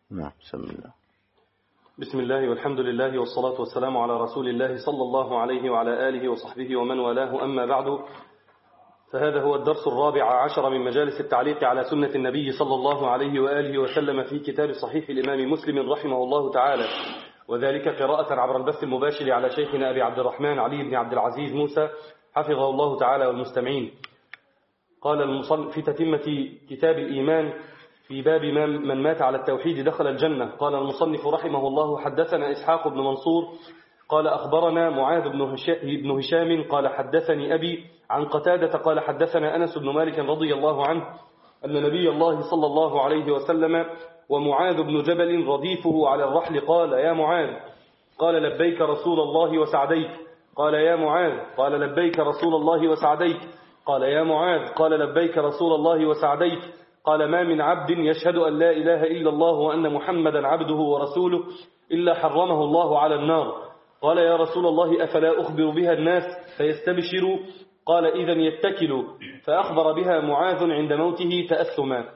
نعم. بسم الله. بسم الله والحمد لله والصلاة والسلام على رسول الله صلى الله عليه وعلى آله وصحبه ومن والاه، أما بعد، فهذا هو الدرس 14 من مجالس التعليق على سنة النبي صلى الله عليه وآله وسلم في كتاب صحيح الإمام مسلم رحمه الله تعالى، وذلك قراءة عبر البث المباشر على شيخنا أبي عبد الرحمن علي بن عبد العزيز موسى حفظه الله تعالى والمستمعين. قال المصنف في تتمة كتاب الإيمان في باب من مات على التوحيد دخل الجنة. قال المصنف رحمه الله: حدثنا إسحاق بن منصور قال أخبرنا معاذ بن هشام قال حدثني أبي عن قتادة قال حدثنا أنس بن مالك رضي الله عنه أن نبي الله صلى الله عليه وسلم ومعاذ بن جبل رديفه على الرحل قال: يا معاذ. قال: لبيك رسول الله وسعديك. قال: يا معاذ. قال: لبيك رسول الله وسعديك. قال: يا معاذ. قال: لبيك رسول الله وسعديك. قال: ما من عبد يشهد أن لا إله إلا الله وأن محمدا عبده ورسوله إلا حرمه الله على النار. قال: يا رسول الله أفلا أخبر بها الناس فيستبشروا؟ قال: إذن يتكلوا. فأخبر بها معاذ عند موته تأثما.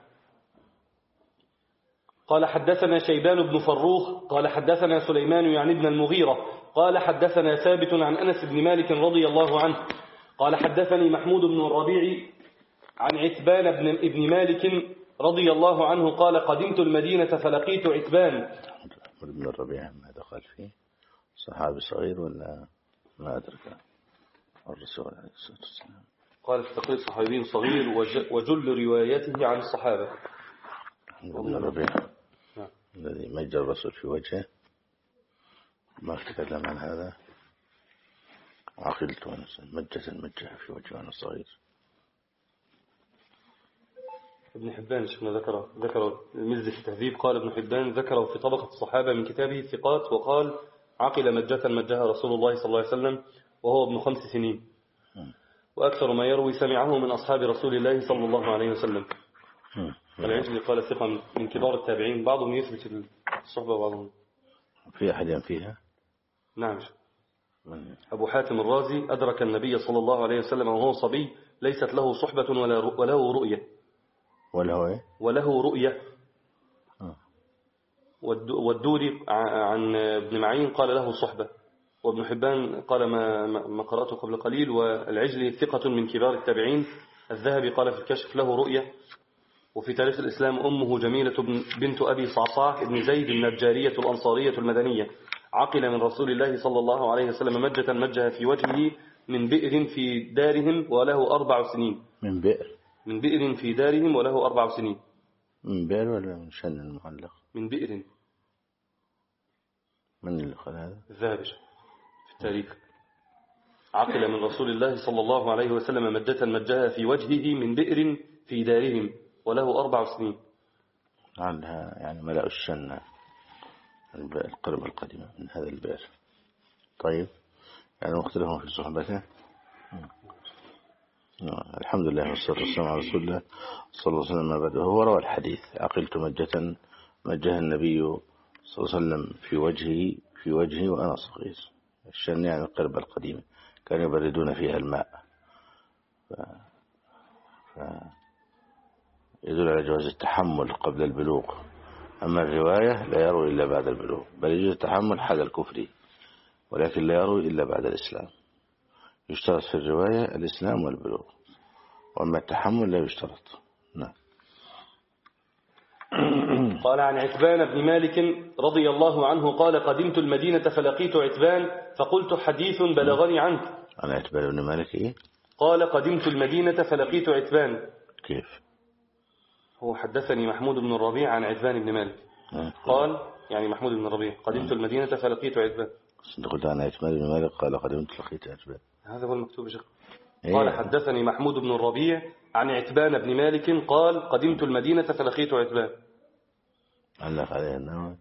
قال: حدثنا شيبان بن فروخ قال حدثنا سليمان يعني ابن المغيرة قال حدثنا ثابت عن أنس بن مالك رضي الله عنه قال حدثني محمود بن الربيع عن عتبان ابن مالك رضي الله عنه قال: قدمت المدينة فلقيت عتبان. ابن الربيع ما دخل فيه صحابي صغير ولا ما أدرك الرسول عليه الصلاة والسلام؟ قال في تقرير صحابي صغير وجل روايته عن الصحابة. ابن الربيع الذي مج الرسول في وجهه، ما تكلم عن هذا. عقلت مجها في وجهه وأنا صغير. ابن حبان شفنا ذكر المزي في التهذيب. قال ابن حبان ذكره في طبقة الصحابة من كتابه الثقات، وقال: عقل مجها رسول الله صلى الله عليه وسلم وهو ابن 5 سنين، وأكثر ما يروي سمعه من أصحاب رسول الله صلى الله عليه وسلم. العجلي قال ثقة من كبار التابعين، بعضهم يثبت الصحبة وبعضهم في أحد فيها. نعم. أبو حاتم الرازي أدرك النبي صلى الله عليه وسلم وهو صبي، ليست له صحبة وله رؤية. وله رؤية. والدوري عن ابن معين قال له صحبة. وابن حبان قال ما قرأته قبل قليل. والعجلي ثقة من كبار التابعين. الذهبي قال في الكشف له رؤية. وفي تاريخ الإسلام أمه جميلة بنت أبي صعصاع ابن زيد النجارية الأنصارية المدنية، عقل من رسول الله صلى الله عليه وسلم مجها في وجهه من بئر في دارهم وله 4 سنين. من بئر في دارهم وله 4 سنين. من بئر ولا من شن المعلق؟ من بئر. من اللي قال هذا؟ الذهبي في التاريخ. عقل من رسول الله صلى الله عليه وسلم مجها في وجهه من بئر في دارهم وله 4 سنين. عنها يعني ملأ الشن القرب القديمة من هذا البئر. طيب، يعني مختلفهم في صحبته. الحمد لله والصلاة والسلام على رسول الله صلى الله عليه وسلم. ما بعد هو روى الحديث: عقلت مجها النبي صلى الله عليه وسلم في وجهي وأنا صغير. الشن يعني القرب القديمة، كانوا يبردون فيها الماء، يدل على جواز التحمل قبل البلوغ. أما الرواية لا يروي إلا بعد البلوغ، بل يجوز التحمل حال الكفر، ولكن لا يروي إلا بعد الإسلام. يشترط في الرواية الإسلام والبلوغ، وأما التحمل لا يشترط. نعم. قال: عن عتبان بن مالك رضي الله عنه قال: قدمت المدينة فلقيت عتبان فقلت: حديث بلغني عنك. عن عتبان بن مالك إيه؟ قال: قدمت المدينة فلقيت عتبان. كيف؟ هو حدثني محمود بن الربيع عن عتبان بن مالك. قال يعني محمود بن الربيع: قدمت المدينة فلقيت عتبان. قلت عن عتبان بن مالك قال: قدمت لقيت عتبان. هذا هو المكتوب يا شيخ. قال: حدثني محمود بن الربيع عن عتبان بن مالك قال: قدمت المدينة فلقيت عتبان. علق عليه النووي.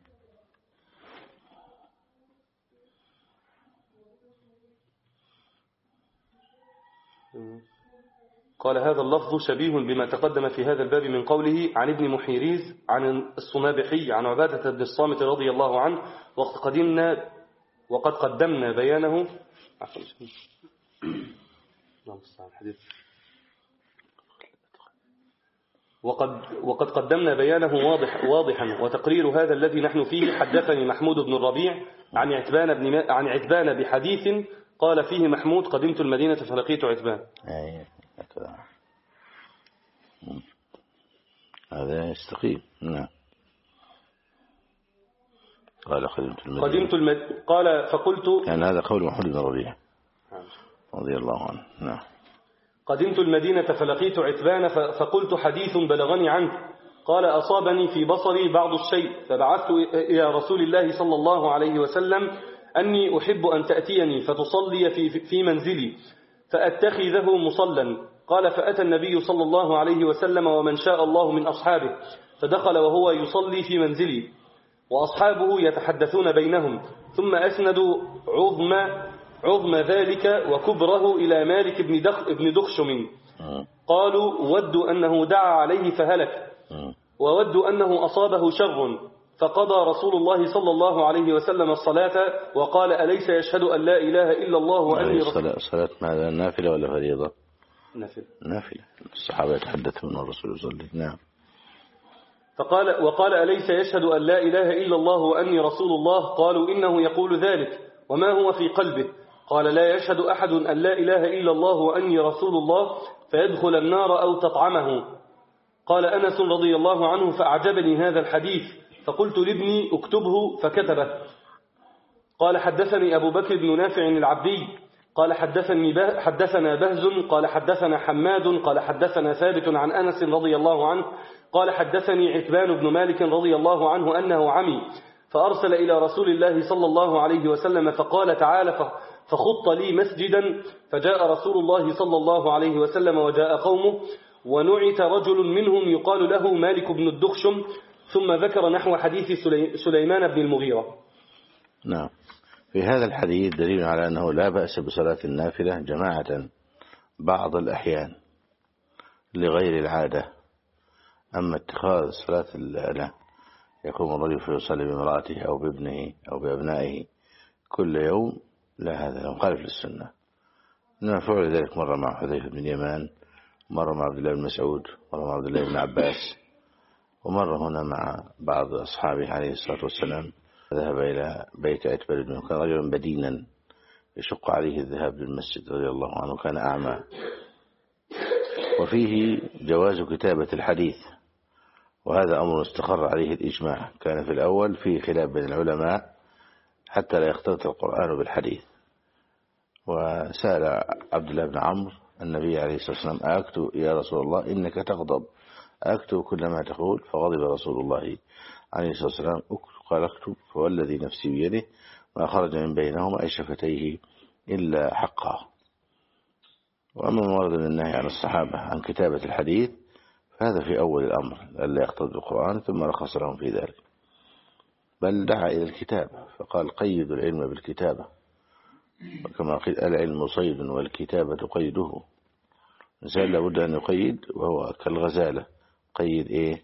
قال: هذا اللفظ شبيه بما تقدم في هذا الباب من قوله عن ابن محيريز عن الصنابحي عن عبادة بن الصامت رضي الله عنه، وقد قدمنا بيانه. وقد قدمنا بيانه واضحا، وتقرير هذا الذي نحن فيه. حدثني محمود بن الربيع عن عتبان بحديث قال فيه محمود: قدمت المدينة فلقيت عتبان. هذا يستقيم. نعم. قال قدمت المدينة قال فقلت، يعني هذا قول محمود بن الربيع رضي الله عنه. نعم. قدمت المدينة فلقيت عتبان فقلت: حديث بلغني عنك. قال: أصابني في بصري بعض الشيء، فبعثت إلى رسول الله صلى الله عليه وسلم أني أحب أن تأتيني فتصلي في منزلي فأتخذه مصلا. قال: فأتى النبي صلى الله عليه وسلم ومن شاء الله من أصحابه، فدخل وهو يصلي في منزلي وأصحابه يتحدثون بينهم، ثم أسندوا عظم ذلك وكبره إلى مالك بن دخشم. قالوا: ودوا أنه دعا عليه فهلك، وودوا أنه أصابه شر. فقضى رسول الله صلى الله عليه وسلم الصلاة وقال: أليس يشهد أن لا إله إلا الله وأني صلاة ماذا؟ نافلة ولا فريضة؟ نافلة. الصحابة يتحدثون والرسول يصلي. نعم. وقال: أليس يشهد أن لا إله إلا الله وأني رسول الله؟ قالوا: إنه يقول ذلك، وما هو في قلبه؟ قال: لا يشهد أحد أن لا إله إلا الله وأني رسول الله فيدخل النار أو تطعمه. قال أنس رضي الله عنه: فأعجبني هذا الحديث، فقلت لابني: اكتبه، فكتبه. قال: حدثني أبو بكر بن نافع العبدي قال: حدثنا بهز قال: حدثنا حماد قال: حدثنا ثابت عن أنس رضي الله عنه قال: حدثني عتبان بن مالك رضي الله عنه أنه عمي، فأرسل إلى رسول الله صلى الله عليه وسلم فقال: تعالى فخط لي مسجدا. فجاء رسول الله صلى الله عليه وسلم وجاء قومه، ونعت رجل منهم يقال له مالك بن الدخشم، ثم ذكر نحو حديث سليمان بن المغيرة. نعم. في هذا الحديث دليل على أنه لا بأس بصلاة النافلة جماعة بعض الأحيان لغير العادة. أما اتخاذ صلاة لا يقوم الرجل فيصلي بامرأته أو بابنه أو بأبنائه كل يوم، لا، هذا مخالف للسنة. إنما فعل ذلك مرة مع حذيفة بن اليمان، مرة مع عبد الله بن مسعود، مرة مع عبد الله بن عباس، ومرة هنا مع بعض أصحابه عليه الصلاة والسلام. ذهب إلى بيت عتبان بن، كان رجلا بدينا يشق عليه الذهاب للمسجد رضي الله عنه، كان أعمى. وفيه جواز كتابة الحديث، وهذا أمر استقر عليه الإجماع. كان في الأول فيه خلاف بين العلماء حتى لا يختلط القرآن بالحديث. وسأل عبد الله بن عمرو النبي عليه الصلاة والسلام: أكتب يا رسول الله إنك تغضب، أكتب كل ما تقول؟ فغضب رسول الله عليه الصلاة والسلام: قال: اكتب، فوالذي نفسي بيده ما خرج من بينهما أي شفتيه إلا حقا. وأما ما ورد من النهي عن الصحابة عن كتابة الحديث فهذا في أول الأمر ألا يختلط بالقرآن، ثم رخص لهم في ذلك، بل دعا إلى الكتابة فقال: قيدوا العلم بالكتابة، وكما قيل: العلم صيد والكتابة قيده. الإنسان لابد أن يقيد، وهو كالغزالة، قيد إيه؟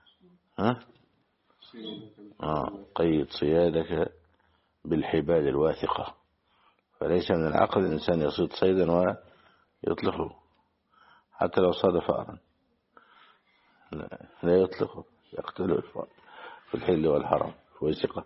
قيد صيادك بالحبال الواثقة. فليس من العقل الإنسان يصيد صيدا ويطلقه، حتى لو صاد فأرا لا يطلقه، يقتله في الحل والحرام ويسقه.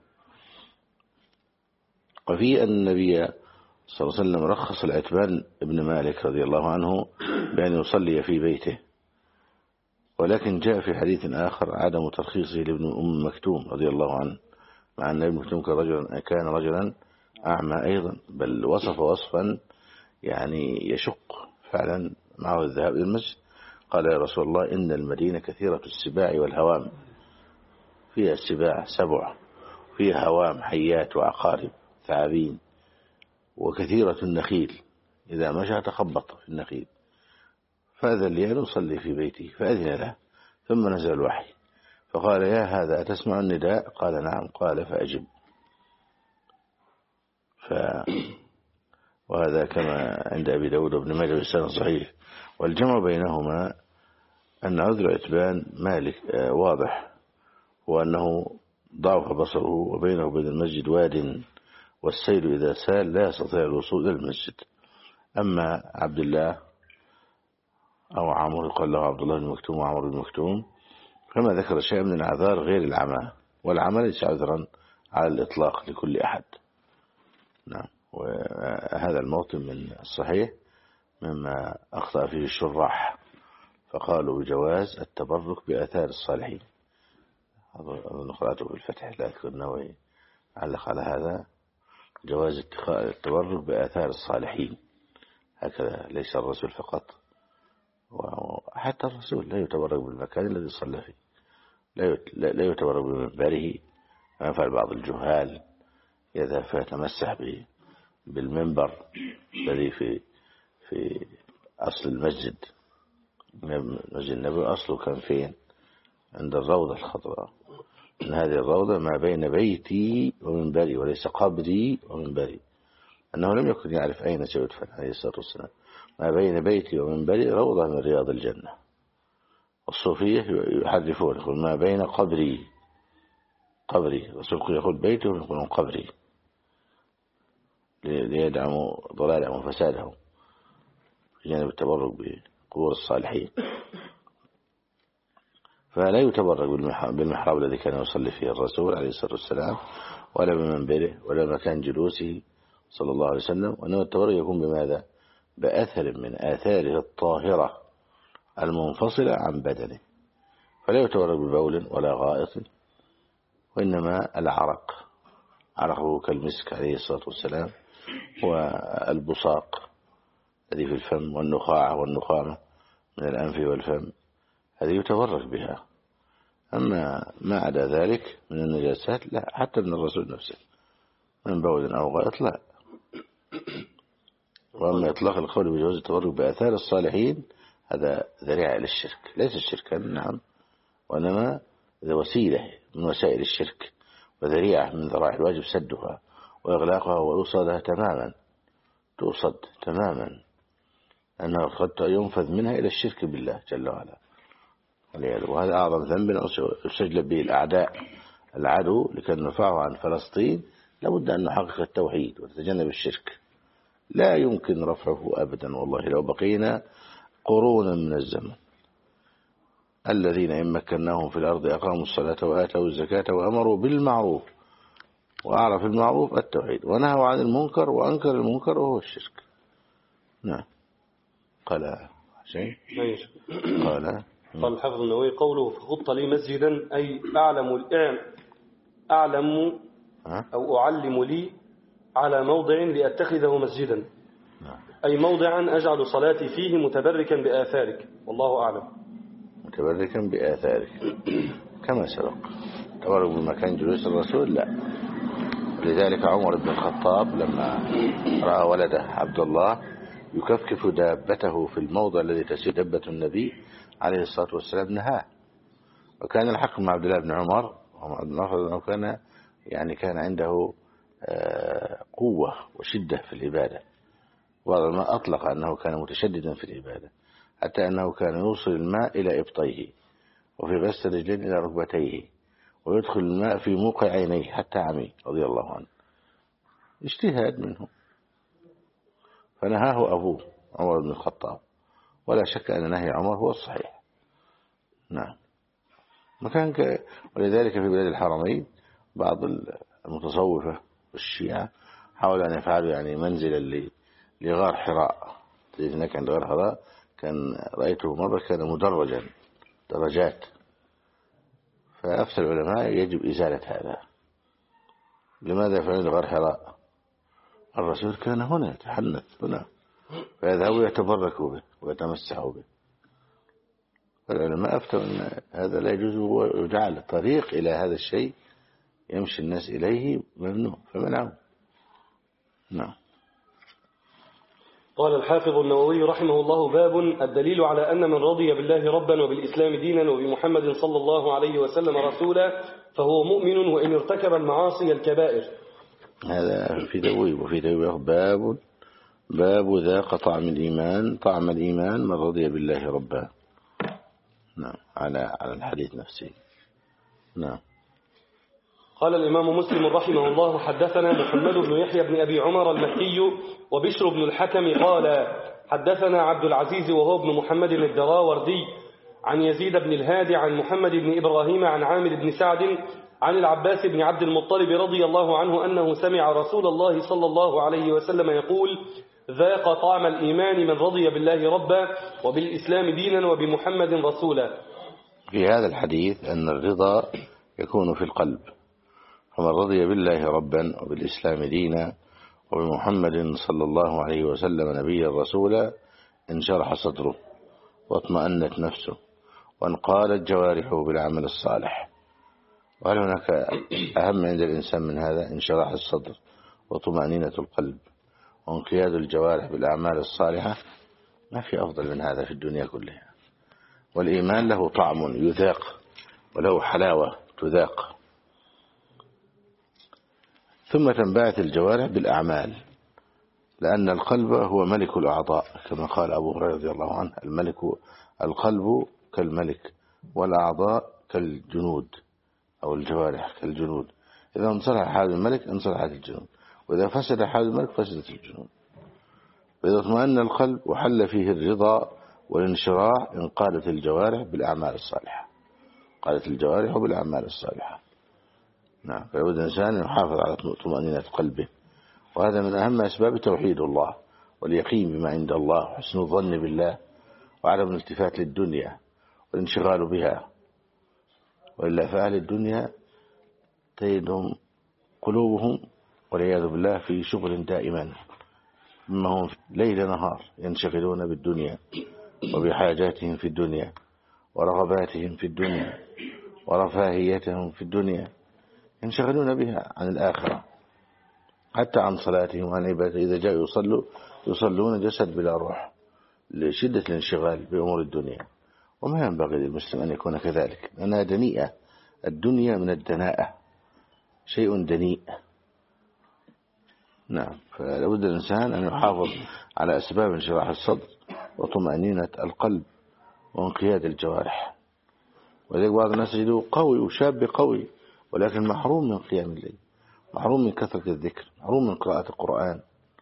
وفي أن النبي صلى الله عليه وسلم رخص العتبان ابن مالك رضي الله عنه بأن يصلي في بيته، ولكن جاء في حديث آخر عدم ترخيصه لابن أم مكتوم رضي الله عنه، مع أن ابن مكتوم كان رجلا أعمى أيضا، بل وصف وصفا يعني يشق فعلا معه الذهاب إلى المسجد. قال: يا رسول الله إن المدينة كثيرة السباع والهوام، فيها السباع 7، فيها هوام حيات وعقارب ثعابين، وكثيرة النخيل، إذا مشى تخبط في النخيل، فأذن لي أن أصلي في بيتي، فأذن له. ثم نزل الوحي فقال: يا هذا أتسمع النداء؟ قال: نعم. قال: فأجب. وهذا كما عند أبي داود وابن ماجه بسند صحيح. والجمع بينهما أن عذر عتبان مالك واضح، وأنه ضعف بصره، وبينه وبين المسجد واد، والسيل إذا سال لا يستطيع الوصول إلى المسجد. أما عبد الله أو عمرو يقال له عبد الله بن مكتوم وعمرو بن مكتوم، كما ذكر شيء من الأعذار غير العمى، والعمى ليس عذرا على الإطلاق لكل أحد. نعم. وهذا الموطن من الصحيح مما أخطأ فيه الشراح، فقالوا بجواز التبرك بآثار الصالحين. هذا قرأته في الفتح، لكن النووي علق على هذا جواز التبرك بآثار الصالحين هكذا، ليس الرسول فقط، وحتى الرسول لا يتبرك بالمكان الذي صلى فيه، لا يتبرك بمنبره، ما يفعل بعض الجهال يذهب فيتمسح بالمنبر الذي في أصل المسجد. مسجد النبي أصله كان فين؟ عند الروضة الخضراء. إن هذه الروضة ما بين بيتي ومنبري، وليس قبري ومنبري، أنه لم يكن يعرف أين سيدفن عليه الصلاة والسلام. ما بين بيتي ومنبري روضة من رياض الجنة. الصوفية يحرفون، يقول ما بين قبري الرسول يقول بيته ويقولون قبري، ليدعموا ضلالهم وفسادهم في جانب التبرك بقبور الصالحين. فلا يتبرك بالمحراب الذي كان يصلي فيه الرسول عليه الصلاة والسلام، ولا بمنبره، ولا مكان جلوسه صلى الله عليه وسلم، وأنه التبرك يكون بماذا؟ بأثر من آثاره الطاهرة المنفصلة عن بدنه. فلا يتبرك ببول ولا غائط، وإنما العرق، عرقه كالمسك عليه الصلاة والسلام، والبصاق الذي في الفم، والنخاعة والنخامة من الأنف والفم، هذه يتبرك بها. أما ما عدا ذلك من النجاسات لا، حتى من الرسول نفسه من بول أو غائط لا. وأما إطلاق القول بجواز التبرك بآثار الصالحين هذا ذريعة إلى الشرك، ليس الشركا نعم، وإنما وسيلة من وسائل الشرك، وذريعة من ذرائع الواجب سدها وإغلاقها وإوصادها تماما، توصد تماما، أنه قد ينفذ منها إلى الشرك بالله جل وعلا. وهذا أعظم ذنب يستجلب به الأعداء، العدو لكي نرفعه عن فلسطين لابد أن نحقق التوحيد ونتجنب الشرك. لا يمكن رفعه أبدا والله لو بقينا قرونا من الزمن. الذين إن مكناهم في الأرض أقاموا الصلاة وآتوا الزكاة وأمروا بالمعروف، وأعرف المعروف التوحيد، ونهوا عن المنكر وأنكر المنكر وهو الشرك. نعم. قال شيء قال الحافظ النووي قوله فخط لي مسجدا أي أعلم أو أعلم لي على موضع لأتخذه مسجدا، أي موضعا أجعل صلاتي فيه متبركا بآثارك، والله أعلم. متبركا بآثارك كما سبق. تبرك بمكان جلوس الرسول لا. لذلك عمر بن الخطاب لما رأى ولده عبد الله يكفكف دابته في الموضع الذي تسير دابة النبي عليه الصلاة والسلام نهاه. وكان الحق مع عبد الله بن عمر، كان عنده قوة وشدة في العبادة، وما أطلق أنه كان متشددا في العبادة، حتى أنه كان يوصل الماء إلى إبطيه، وفي غسل الرجلين إلى ركبتيه، ويدخل الماء في موقع عينيه حتى عمي رضي الله عنه. اجتهاد منه، فنهاه أبوه عمر بن الخطاب، ولا شك أن نهي عمر هو الصحيح. نعم. ولذلك في بلاد الحرمين بعض المتصوفة والشيعة حاولوا أن يفعلوا منزلا لغار حراء. هناك عند غار حراء كان رأيته مرة كان مدرجا درجات، فأفتى العلماء يجب إزالة هذا. لماذا يفعلون غار حراء؟ الرسول كان هنا يتحنث هنا، فيذهبوا يتبركوا به ويتمسحوا به. فالعلماء أفتوا أن هذا لا يجوز، وجعل الطريق إلى هذا الشيء يمشي الناس إليه ممنوع، فمنعوا. نعم. قال الحافظ النووي رحمه الله: باب الدليل على أن من رضي بالله ربا وبالإسلام دينا وبمحمد صلى الله عليه وسلم رسولا فهو مؤمن وإن ارتكب المعاصي الكبائر. هذا في دويب، وفي دويب باب ذاق طعم الإيمان من رضي بالله ربا. نعم. على الحديث نفسه. نعم. قال الإمام مسلم رحمه الله: حدثنا محمد بن يحيى بن أبي عمر المكي وبشر بن الحكم قال: حدثنا عبد العزيز وهو ابن محمد الدراوردي عن يزيد بن الهادي عن محمد بن إبراهيم عن عامر بن سعد عن العباس بن عبد المطلب رضي الله عنه أنه سمع رسول الله صلى الله عليه وسلم يقول: ذاق طعم الإيمان من رضي بالله ربا وبالإسلام دينا وبمحمد رسولا. في هذا الحديث أن الرضا يكون في القلب، فمن رضي بالله ربا وبالإسلام دينا وبمحمد صلى الله عليه وسلم نبيا رسولا انشرح صدره واطمأنت نفسه وانقالت جوارحه بالعمل الصالح. وهل هناك أهم عند الإنسان من هذا؟ انشراح الصدر وطمأنينة القلب وانقياد الجوارح بالأعمال الصالحة. ما في أفضل من هذا في الدنيا كلها. والإيمان له طعم يذاق وله حلاوة تذاق. ثم تنبعث الجوارح بالأعمال، لأن القلب هو ملك الأعضاء، كما قال أبو هريرة رضي الله عنه: القلب كالملك والأعضاء كالجنود أو الجوارح كالجنود. إذا انصلح حال الملك انصلحت الجنود، وإذا فسد حال الملك فسدت الجنود. وإذا اطمأن القلب وحل فيه الرضا والانشراح انقادت الجوارح بالأعمال الصالحة. قالت الجوارح بالأعمال الصالحة. نعم، فلابد الإنسان يحافظ على طمأنينة قلبه، وهذا من أهم أسباب توحيد الله واليقين بما عند الله وحسن الظن بالله وعدم الالتفات للدنيا والانشغال بها. وإلا فأهل الدنيا تجدهم قلوبهم والعياذ بالله في شغل دائما، مما هم ليل نهار ينشغلون بالدنيا وبحاجاتهم في الدنيا ورغباتهم في الدنيا ورفاهيتهم في الدنيا، ينشغلون بها عن الآخرة، حتى عن صلاتهم وعن عبادتهم. إذا جاءوا يصلون جسد بلا روح لشدة الانشغال بأمور الدنيا. وما ينبغي للمسلم أن يكون كذلك، لأنها دنيئة. الدنيا من الدناءة، شيء دنيء. نعم، فلابد الإنسان أن يحافظ على أسباب انشراح الصدر وطمأنينة القلب وانقياد الجوارح. ولذلك بعض الناس يجدوا قوي وشاب قوي، ولكن محروم من قيام الليل، محروم من كثرة الذكر، محروم من قراءة القرآن.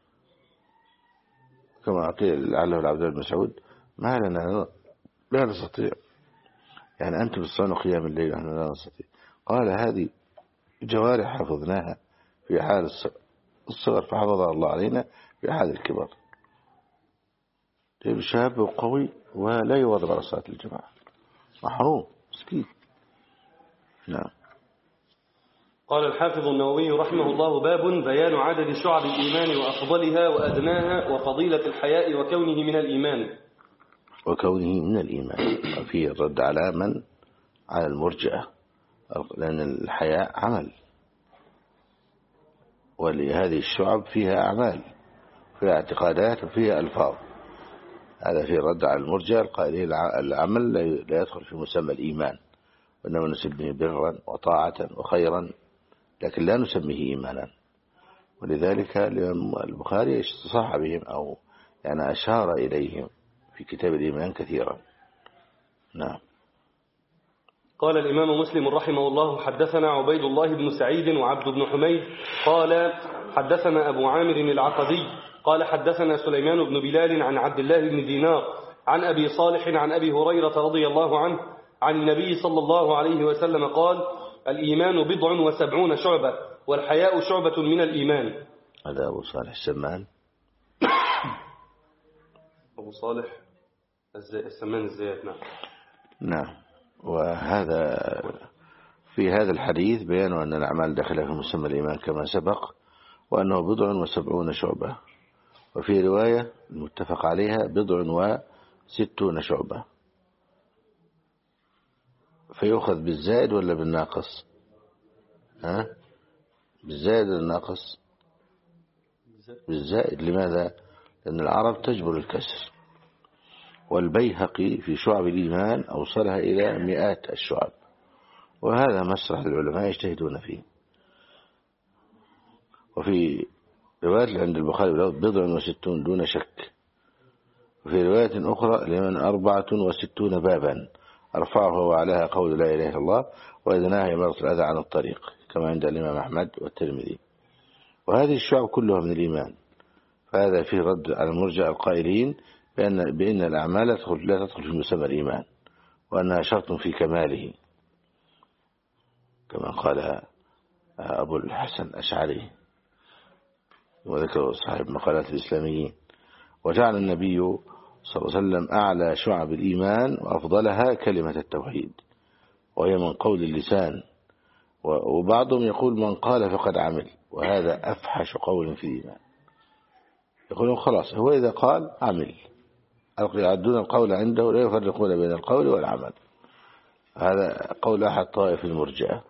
كما قيل لعله العبد بن مسعود: ما لنا لا نستطيع، يعني أنتم تصنعوا قيام الليل ونحن لا نستطيع. قال: هذه جوارح حفظناها في حال الصغر فحفظها الله علينا في حال الكبر. شاب وقوي ولا يواظب على صلاة الجماعة، محروم مسكين. نعم. قال الحافظ النووي رحمه الله: باب بيان عدد شعب الإيمان وأفضلها وأدناها وفضيلة الحياء وكونه من الإيمان. وفيه الرد على المرجئة، لأن الحياء عمل، ولهذه الشعب فيها أعمال، فيها اعتقادات وفيها ألفاظ. هذا فيه الرد على المرجئة القائلين العمل لا يدخل في مسمى الإيمان، وإنما نسميه برا وطاعة وخيرا، لكن لا نسميه إيمانا. ولذلك البخاري استصاح بهم أو يعني أشار إليهم في كتاب الإيمان كثيرا. نعم. قال الإمام مسلم رحمه الله: حدثنا عبيد الله بن سعيد وعبد بن حميد قال حدثنا أبو عامر العقدي قال حدثنا سليمان بن بلال عن عبد الله بن دينار عن أبي صالح عن أبي هريرة رضي الله عنه عن النبي صلى الله عليه وسلم قال: الإيمان 70 شعبة والحياء شعبة من الإيمان. هذا أبو صالح السمان. أبو صالح السمان الزيات. نعم. نعم. وهذا في هذا الحديث بيان أن الأعمال داخلة في مسمى الإيمان كما سبق، وأنه 70 شعبة. وفي رواية المتفق عليها 60 شعبة. فيأخذ بالزائد ولا بالناقص؟ بالزائد ولا بالناقص؟ بالزائد. لماذا؟ لأن العرب تجبر الكسر، والبيهقي في شعب الإيمان أوصلها إلى 100 الشعب، وهذا مسرح العلماء يجتهدون فيه. وفي رواية عند البخاري 60 دون شك. وفي رواية أخرى لمن 64 بابا أرفعها وعلاها قول لا إله إلا الله وأدناها إمارة الأذى عن الطريق، كما عند الإمام أحمد والترمذي. وهذه الشعب كلها من الإيمان. فهذا فيه رد على المرجئة القائلين بأن الأعمال لا تدخل في مسمى الإيمان، وأنها شرط في كماله، كما قال أبو الحسن الأشعري وذكر صاحب مقالات الإسلاميين. وجعل النبي صلى الله عليه وسلم أعلى شعب الإيمان وأفضلها كلمة التوحيد، وهي من قول اللسان، وبعضهم يقول من قال فقد عمل، وهذا أفحش قول في الإيمان. يقولون خلاص هو إذا قال عمل، يعدون القول عنده لا يفرقون بين القول والعمل. هذا قول أحد طائف المرجئة.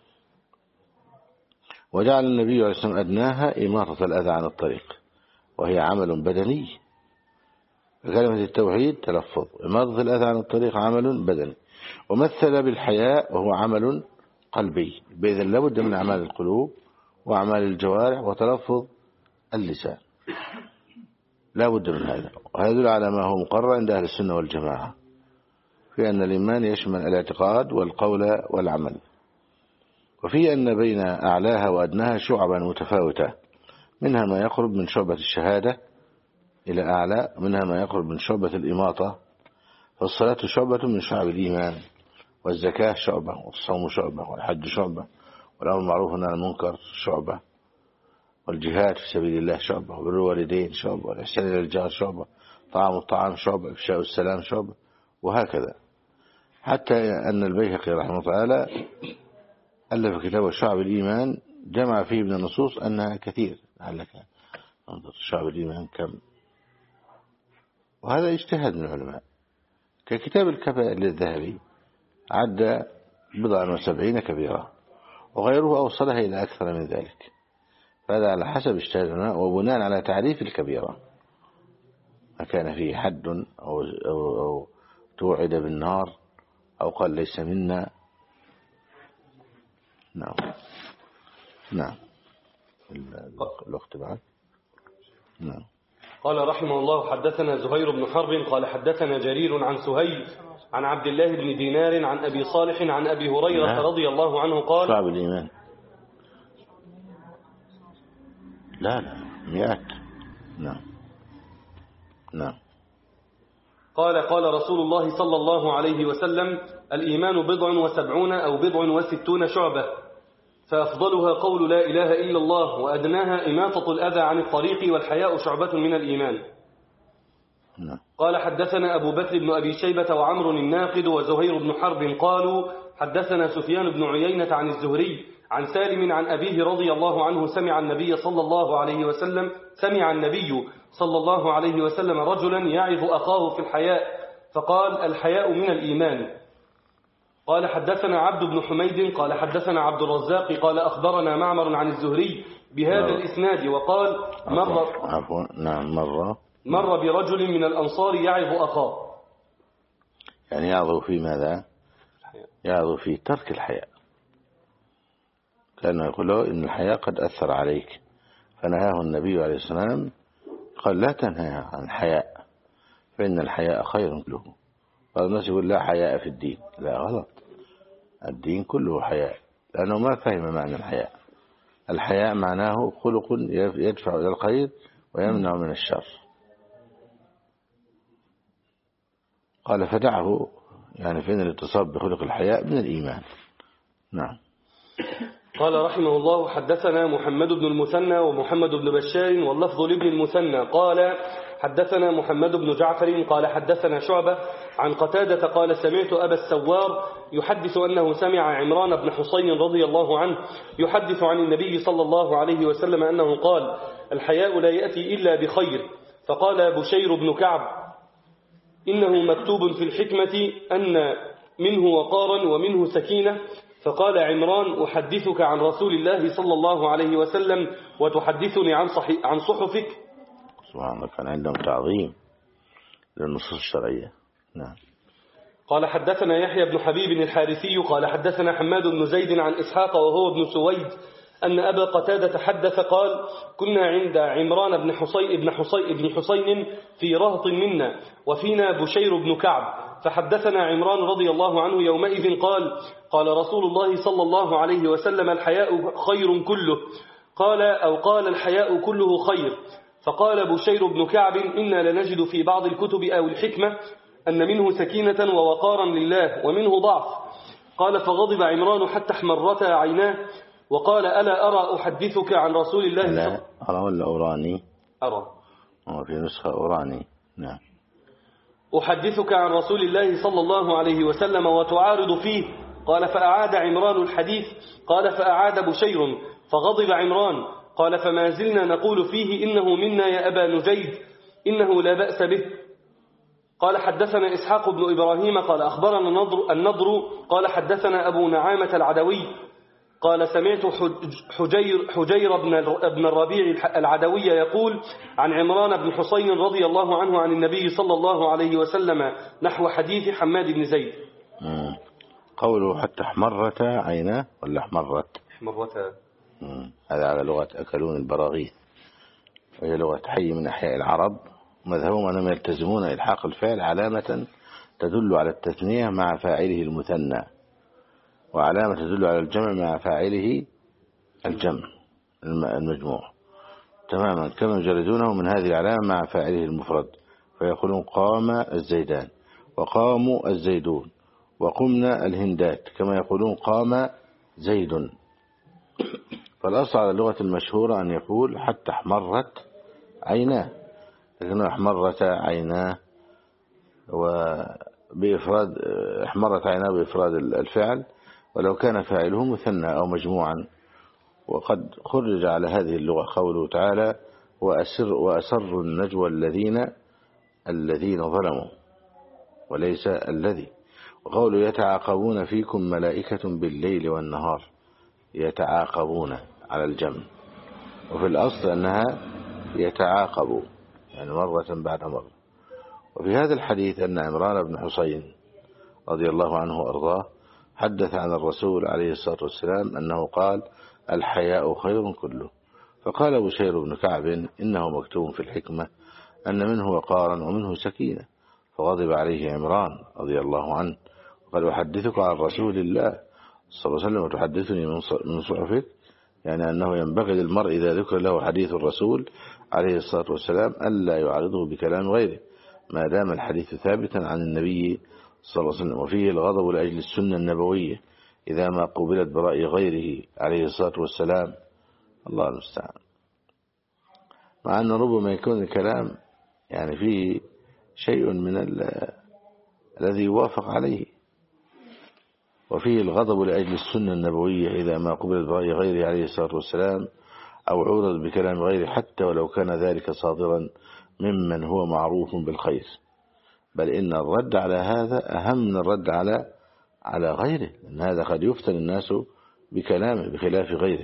وجعل النبي عليه الصلاة والسلام أدناها إماطة الأذى عن الطريق، وهي عمل بدني. كلمة التوحيد تلفظ، إماطة الأذى عن الطريق عمل بدني. ومثل بالحياء وهو عمل قلبي، بإذن لابد من أعمال القلوب وأعمال الجوارح وتلفظ اللسان، لا بد من هذا. وهذا يدل على ما هو مقرر عند أهل السنة والجماعة في أن الإيمان يشمل الاعتقاد والقول والعمل، وفي أن بين أعلاها وأدناها شعبا متفاوتة، منها ما يقرب من شعبة الشهادة إلى أعلى، منها ما يقرب من شعبة الإماطة. فالصلاة شعبة من شعب الإيمان، والزكاة شعبة، والصوم شعبة، والحج شعبة، والأمر بالمعروف والنهي عن المنكر شعبة، والجهاد في سبيل الله شعبة، وبر الوالدين شعبة، والإحسان إلى الجار شعبة، طعام الطعام شعبة، إفشاء السلام شعبة، وهكذا. حتى أن البيهقي رحمه الله تعالى ألف كتاب شعب الإيمان، جمع فيه من النصوص أنها كثير. لعلك انظر شعب الإيمان كم، وهذا اجتهاد من العلماء. ككتاب الكبائر للذهبي عد 70 كبيرة، وغيره أوصلها إلى أكثر من ذلك. فهذا على حسب اجتهاد العلماء وبناء على تعريف الكبيرة، ما كان فيه حد أو توعد بالنار أو قال ليس منا. نعم نعم الوقت بعد. نعم. قال رحمه الله: حدثنا زهير بن حرب قال حدثنا جرير عن سهيل عن عبد الله بن دينار عن أبي صالح عن أبي هريرة رضي الله عنه قال: شعب الإيمان لا مئات. نعم نعم. قال رسول الله صلى الله عليه وسلم: الإيمان 70 أو 60 شعبة، فأفضلها قول لا إله إلا الله، وأدناها إماطة الأذى عن الطريق، والحياء شعبة من الإيمان. قال حدثنا أبو بكر بن أبي شيبة وعمر الناقد وزهير بن حرب قالوا حدثنا سفيان بن عيينة عن الزهري عن سالم عن أبيه رضي الله عنه سمع النبي صلى الله عليه وسلم رجلا يعظ أخاه في الحياء، فقال: الحياء من الإيمان. قال حدثنا عبد بن حميد قال حدثنا عبد الرزاق قال أخبرنا معمر عن الزهري بهذا الإسناد، وقال: مر برجل من الأنصار يعظ أخاه. يعني يعظ في ماذا؟ يعظ في ترك الحياء، كان يقول له إن الحياء قد أثر عليك، فنهاه النبي عليه الصلاة والسلام، قال: لا تنهى عن الحياء فإن الحياء خير كله. بعض الناس يقول لا حياء في الدين، لا، غلط. الدين كله حياء، لأنه ما فهم معنى الحياء. الحياء معناه خلق يدفع إلى الخير ويمنع من الشر. قال: فدعه، يعني فإن الاتصاب بخلق الحياء من الإيمان. نعم. قال رحمه الله: حدثنا محمد بن المثنى ومحمد بن بشار واللفظ لابن المثنى قال حدثنا محمد بن جعفر قال حدثنا شعبة عن قتادة قال: سمعت أبا السوار يحدث أنه سمع عمران بن حسين رضي الله عنه يحدث عن النبي صلى الله عليه وسلم أنه قال: الحياء لا يأتي إلا بخير. فقال بشير بن كعب: إنه مكتوب في الحكمة أن منه وقارا ومنه سكينة. فقال عمران: أحدثك عن رسول الله صلى الله عليه وسلم وتحدثني عن صحفك. سبحان الله، كان عندهم تعظيم للنصوص الشرعية. نعم. قال حدثنا يحيى بن حبيب الحارثي قال حدثنا حماد بن زيد عن إسحاق وهو ابن سويد أن أبا قتادة حدث قال: كنا عند عمران بن حسين في رهط منا وفينا بشير بن كعب، فحدثنا عمران رضي الله عنه يومئذ قال: قال رسول الله صلى الله عليه وسلم: الحياء خير كله. قال الحياء كله خير. فقال بشير بن كعب: إنا لنجد في بعض الكتب أو الحكمة أن منه سكينة ووقارا لله ومنه ضعف. قال: فغضب عمران حتى احمرتا عيناه وقال: ألا أرى أحدثك عن رسول الله لا أرى ولا أوراني؟ أرى في نسخة أوراني. نعم. أحدثك عن رسول الله صلى الله عليه وسلم وتعارض فيه. قال: فأعاد عمران الحديث. قال: فأعاد بشير فغضب عمران. قال: فما زلنا نقول فيه إنه منا يا أبا نجيد، إنه لا بأس به. قال: حدثنا إسحاق بن إبراهيم قال: أخبرنا النضر قال: حدثنا أبو نعامة العدوي قال: سمعت حجير بن الربيع العدوي يقول عن عمران بن حسين رضي الله عنه عن النبي صلى الله عليه وسلم نحو حديث حماد بن زيد. قوله حتى احمرت عيناه ولا احمرت؟ احمرتا. هذا على لغة أكلون البراغيث، وهي لغة حي من أحياء العرب. مذهبهم أنهم يلتزمون إلحاق الفعل علامة تدل على التثنية مع فاعله المثنى، وعلامة تدل على الجمع مع فاعله الجمع المجموع تماما، كما يجردونه من هذه العلامة مع فاعله المفرد، فيقولون قام الزيدان وقاموا الزيدون وقمنا الهندات، كما يقولون قام زيد. فالأصل على اللغة المشهورة أن يقول حتى احمرت عيناه، لكنه احمرت عيناه وبإفراد، احمرت عيناه بإفراد الفعل، ولو كان فاعله مثنى أو مجموعا. وقد خرج على هذه اللغة قوله تعالى: وأسر النجوى الذين ظلموا، وليس الذي. وقوله يتعاقبون فيكم ملائكة بالليل والنهار، يتعاقبون على الجمع، وفي الأصل أنها يتعاقبوا يعني مرة بعد مرة. وفي هذا الحديث أن عمران بن حسين رضي الله عنه وأرضاه حدث عن الرسول عليه الصلاة والسلام أنه قال: الحياء خير كله. فقال بشير بن كعب: إنه مكتوب في الحكمة أن منه وقارا ومنه سكينة. فغضب عليه عمران رضي الله عنه وقال: أحدثك عن رسول الله صلى الله عليه وسلم وتحدثني من صحفك، يعني أنه ينبغي للمرء إذا ذكر له حديث الرسول عليه الصلاة والسلام ألا يعارضه بكلام غيره ما دام الحديث ثابتا عن النبي صلى الله عليه وسلم. وفيه الغضب لأجل السنة النبوية إذا ما قبلت برأي غيره عليه الصلاة والسلام. الله المستعان. مع أن ربما يكون الكلام يعني فيه شيء من الذي يوافق عليه. وفيه الغضب لأجل السنة النبوية إذا ما قبلت برأي غيره عليه الصلاة والسلام أو عورض بكلام غيره، حتى ولو كان ذلك صادرا ممن هو معروف بالخير. بل إن الرد على هذا أهم من الرد على غيره، لأن هذا قد يفتن الناس بكلامه بخلاف غيره.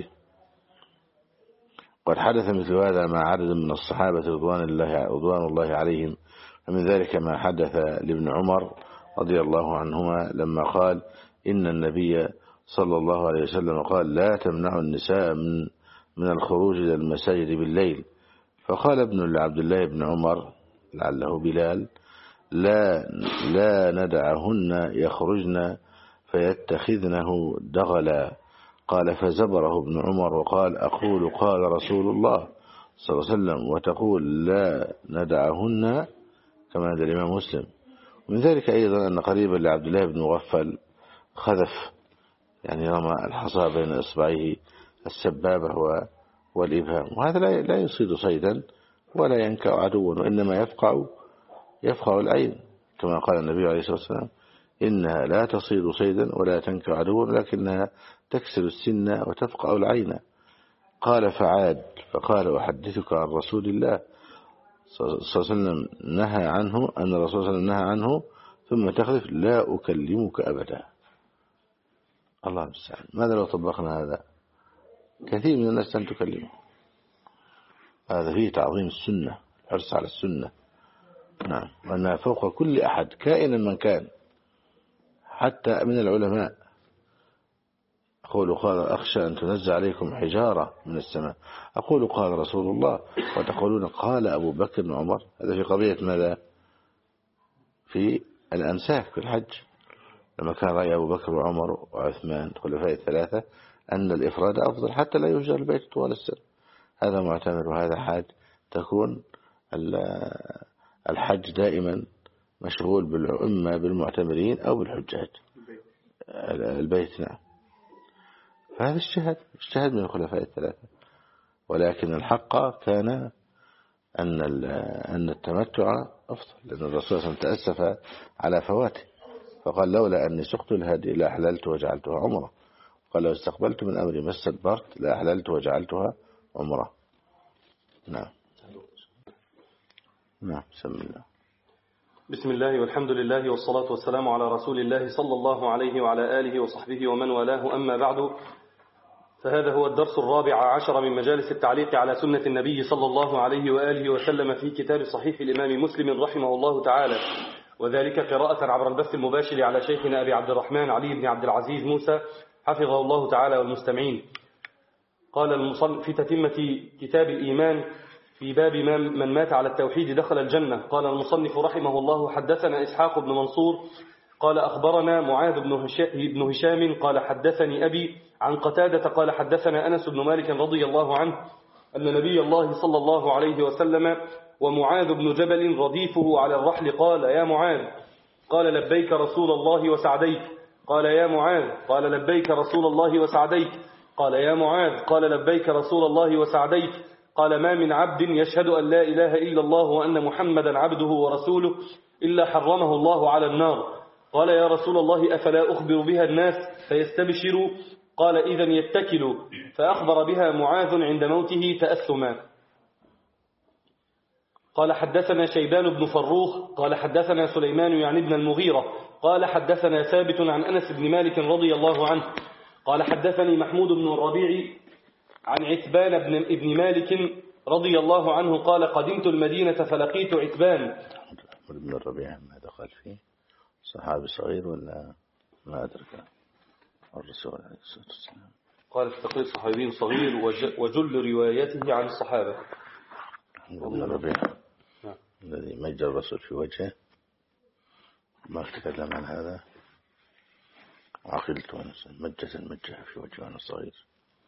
قد حدث مثل هذا مع عدد من الصحابة رضوان الله عليهم، ومن ذلك ما حدث لابن عمر رضي الله عنهما لما قال: إن النبي صلى الله عليه وسلم قال: لا تمنعوا النساء من الخروج إلى المساجد بالليل. فقال ابن لعبد الله بن عمر لعله بلال: لا ندعهن يخرجن فيتخذنه دغلا. قال: فزبره ابن عمر وقال: أقول قال رسول الله صلى الله عليه وسلم وتقول لا ندعهن، كما عند الإمام مسلم. ومن ذلك أيضا أن قريبا لعبد الله بن مغفل خذف، يعني رمى الحصى بين إصبعيه السبابة والإبهام، وهذا لا يصيد صيدا ولا ينكأ عدوا، وإنما يفقع العين، كما قال النبي عليه الصلاة والسلام: إنها لا تصيد صيدا ولا تنكأ عدوا لكنها تكسر السن وتفقع العين. قال: فعاد فقال: أحدثك عن رسول الله صلى الله عليه وسلم نهى عنه، أن الرسول صلى الله عليه وسلم نهى عنه، ثم تخلف: لا أكلمك أبدا. الله المستعان. ماذا لو طبقنا هذا؟ كثير من الناس لن تكلمه. هذا فيه تعظيم السنة، حرص على السنة. نعم، وأنها فوق كل أحد كائنا من كان، حتى من العلماء. أقول قال: أخشى أن تنزل عليكم حجارة من السماء. أقول قال رسول الله، وتقولون قال أبو بكر وعمر. هذا في قضية ماذا؟ في الأنساك في الحج، لما كان رأي أبو بكر وعمر وعثمان الخلفاء الثلاثة أن الإفراد أفضل حتى لا يهجر البيت طوال السنة. هذا معتمر وهذا حاج، تكون الحج دائما مشغول إما بالمعتمرين أو بالحجاج البيت. نعم. فهذا اجتهاد من الخلفاء الثلاثة، ولكن الحق كان أن التمتع أفضل، لأن الرسول صلى الله عليه وسلم تأسف على فواته فقال لولا أني سقت الهدي لأحللت وجعلتها عمرة، قال لو استقبلت من أمري ما استدبرت لأحللت وجعلتها عمرة. نعم. نعم. بسم الله. بسم الله والحمد لله والصلاة والسلام على رسول الله صلى الله عليه وعلى آله وصحبه ومن والاه، أما بعد، فهذا هو الدرس الرابع عشر من مجالس التعليق على سنة النبي صلى الله عليه وآله وسلم في كتاب صحيح الإمام مسلم رحمه الله تعالى، وذلك قراءة عبر البث المباشر على شيخنا أبي عبد الرحمن علي بن عبد العزيز موسى حفظه الله تعالى والمستمعين. قال المصنف في تتمة كتاب الإيمان في باب من مات على التوحيد دخل الجنة. قال المصنف رحمه الله: حدثنا إسحاق بن منصور قال أخبرنا معاذ بن هشام قال حدثني أبي عن قتادة قال حدثنا أنس بن مالك رضي الله عنه أن نبي الله صلى الله عليه وسلم ومعاذ بن جبل رديفه على الرحل قال: يا معاذ. قال: لبيك رسول الله وسعديك. قال: يا معاذ. قال: لبيك رسول الله وسعديك. قال: يا معاذ. قال: لبيك رسول الله وسعديك. قال: ما من عبد يشهد أن لا إله إلا الله وأن محمدا عبده ورسوله إلا حرمه الله على النار. قال: يا رسول الله أفلا أخبر بها الناس فيستبشروا؟ قال: إذن يتكلوا. فأخبر بها معاذ عند موته تأثما. قال: حدثنا شيبان بن فروخ قال حدثنا سليمان يعني ابن المغيرة قال حدثنا ثابت عن أنس بن مالك رضي الله عنه قال حدثني محمود بن الربيع عن عتبان ابن مالك رضي الله عنه قال: قدمت المدينة فلقيت عتبان. ابن الربيع ما دخل فيه صحابي صغير ولا ما أدرك الرسول عليه الصلاة والسلام؟ قال في تقرير صحابي صغير وجل روايته عن الصحابة. ابن الربيع الذي مجى الرسول في وجهه ما تكلم عن هذا. عقلت وأنا مجها في وجهه وأنا صغير.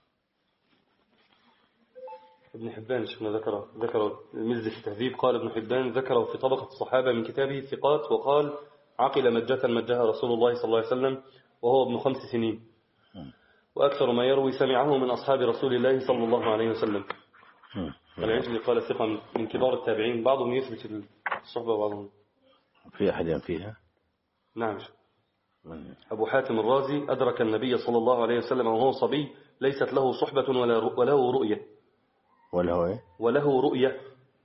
ابن حبان شفنا ذكر المزي في التهذيب. قال ابن حبان ذكره في طبقة الصحابة من كتابه الثقات، وقال: عقل مجها رسول الله صلى الله عليه وسلم وهو ابن 5 سنين، وأكثر ما يروي سمعه من أصحاب رسول الله صلى الله عليه وسلم. العجلي قال ثقة من كبار التابعين، بعضهم يثبت الصحبة وبعضهم في أحد فيها. نعم. أبو حاتم الرازي أدرك النبي صلى الله عليه وسلم وهو صبي، ليست له صحبة وله رؤية. وله رؤية.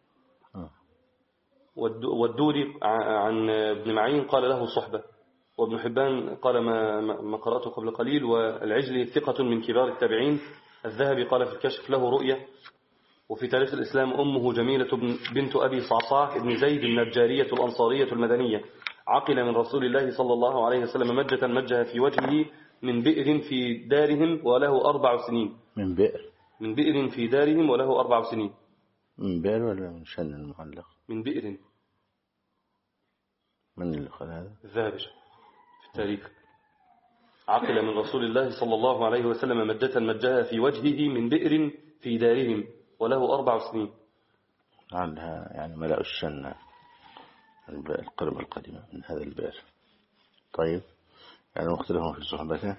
والدوري عن ابن معين قال له صحبة. وابن حبان قال ما قرأته قبل قليل. والعجلي ثقة من كبار التابعين. الذهبي قال في الكشف له رؤية. وفي تاريخ الإسلام أمه جميلة بنت أبي صعصاع ابن زيد النجارية الأنصارية المدنية، عقل من رسول الله صلى الله عليه وسلم مجها في وجهه من بئر في دارهم وله 4 سنين. من بئر في دارهم وله 4 سنين. من بئر ولا من شن المعلق؟ من بئر. من اللي قال هذا؟ الذهبي في التاريخ. عقل من رسول الله صلى الله عليه وسلم مجها في وجهه من بئر في دارهم وله 4 سنين. عنها يعني ملأ الشن القرب القديمة من هذا البئر. طيب يعني مختلفهم في صحبته.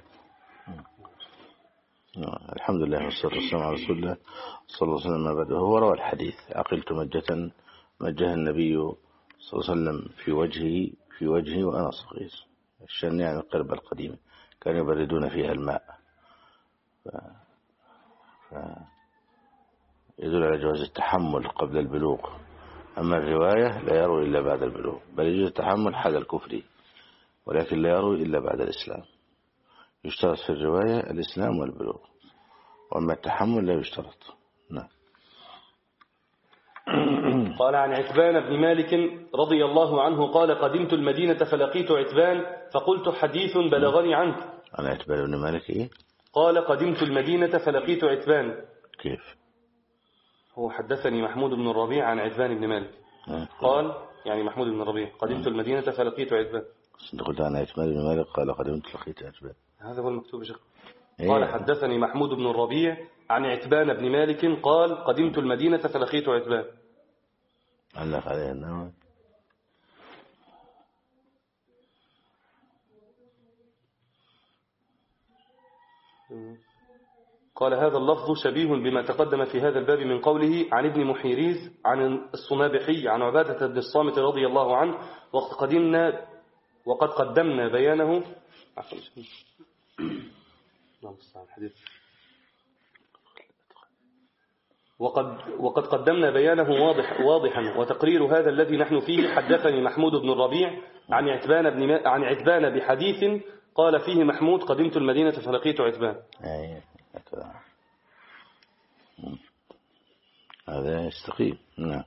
الحمد لله والصلاة والسلام على رسول الله صلى الله عليه وسلم. ما بعد هو روى الحديث: عقلت مجها النبي صلى الله عليه وسلم في وجهي وأنا صغير. الشن يعني القرب القديمة كانوا يبردون فيها الماء، يدل على جواز التحمل قبل البلوغ. أما الرواية لا يروي إلا بعد البلوغ، بل يجوز التحمل حال الكفر، ولكن لا يروي إلا بعد الإسلام. يشترط في الرواية الإسلام والبلوغ، وأما التحمل لا يشترط. نعم. قال: عن عتبان بن مالك رضي الله عنه قال: قدمت المدينة فلقيت عتبان فقلت: حديث بلغني عنك. عن عتبان بن مالك إيه؟ قال: قدمت المدينة فلقيت عتبان. كيف؟ هو حدثني محمود بن الربيع عن عتبان بن مالك. قال يعني محمود بن الربيع: قدمت المدينة فلقيت عتبان. قلت عن عتبان بن مالك قال: قدمت لقيت عتبان. هذا هو المكتوب يا شيخ. قال: حدثني محمود بن الربيع عن عتبان بن مالك قال: قدمت المدينة فلقيت عتبان. علق عليها النووي. قال هذا اللفظ شبيه بما تقدم في هذا الباب من قوله عن ابن محيريز عن الصنابحي عن عبادة بن الصامت رضي الله عنه وقد قدمنا بيانه وقد قدمنا بيانه واضحا وتقرير هذا الذي نحن فيه. حدثني محمود بن الربيع عن عتبان بحديث قال فيه محمود قدمت المدينة فلقيت عتبان. هذا يستقيم. نعم.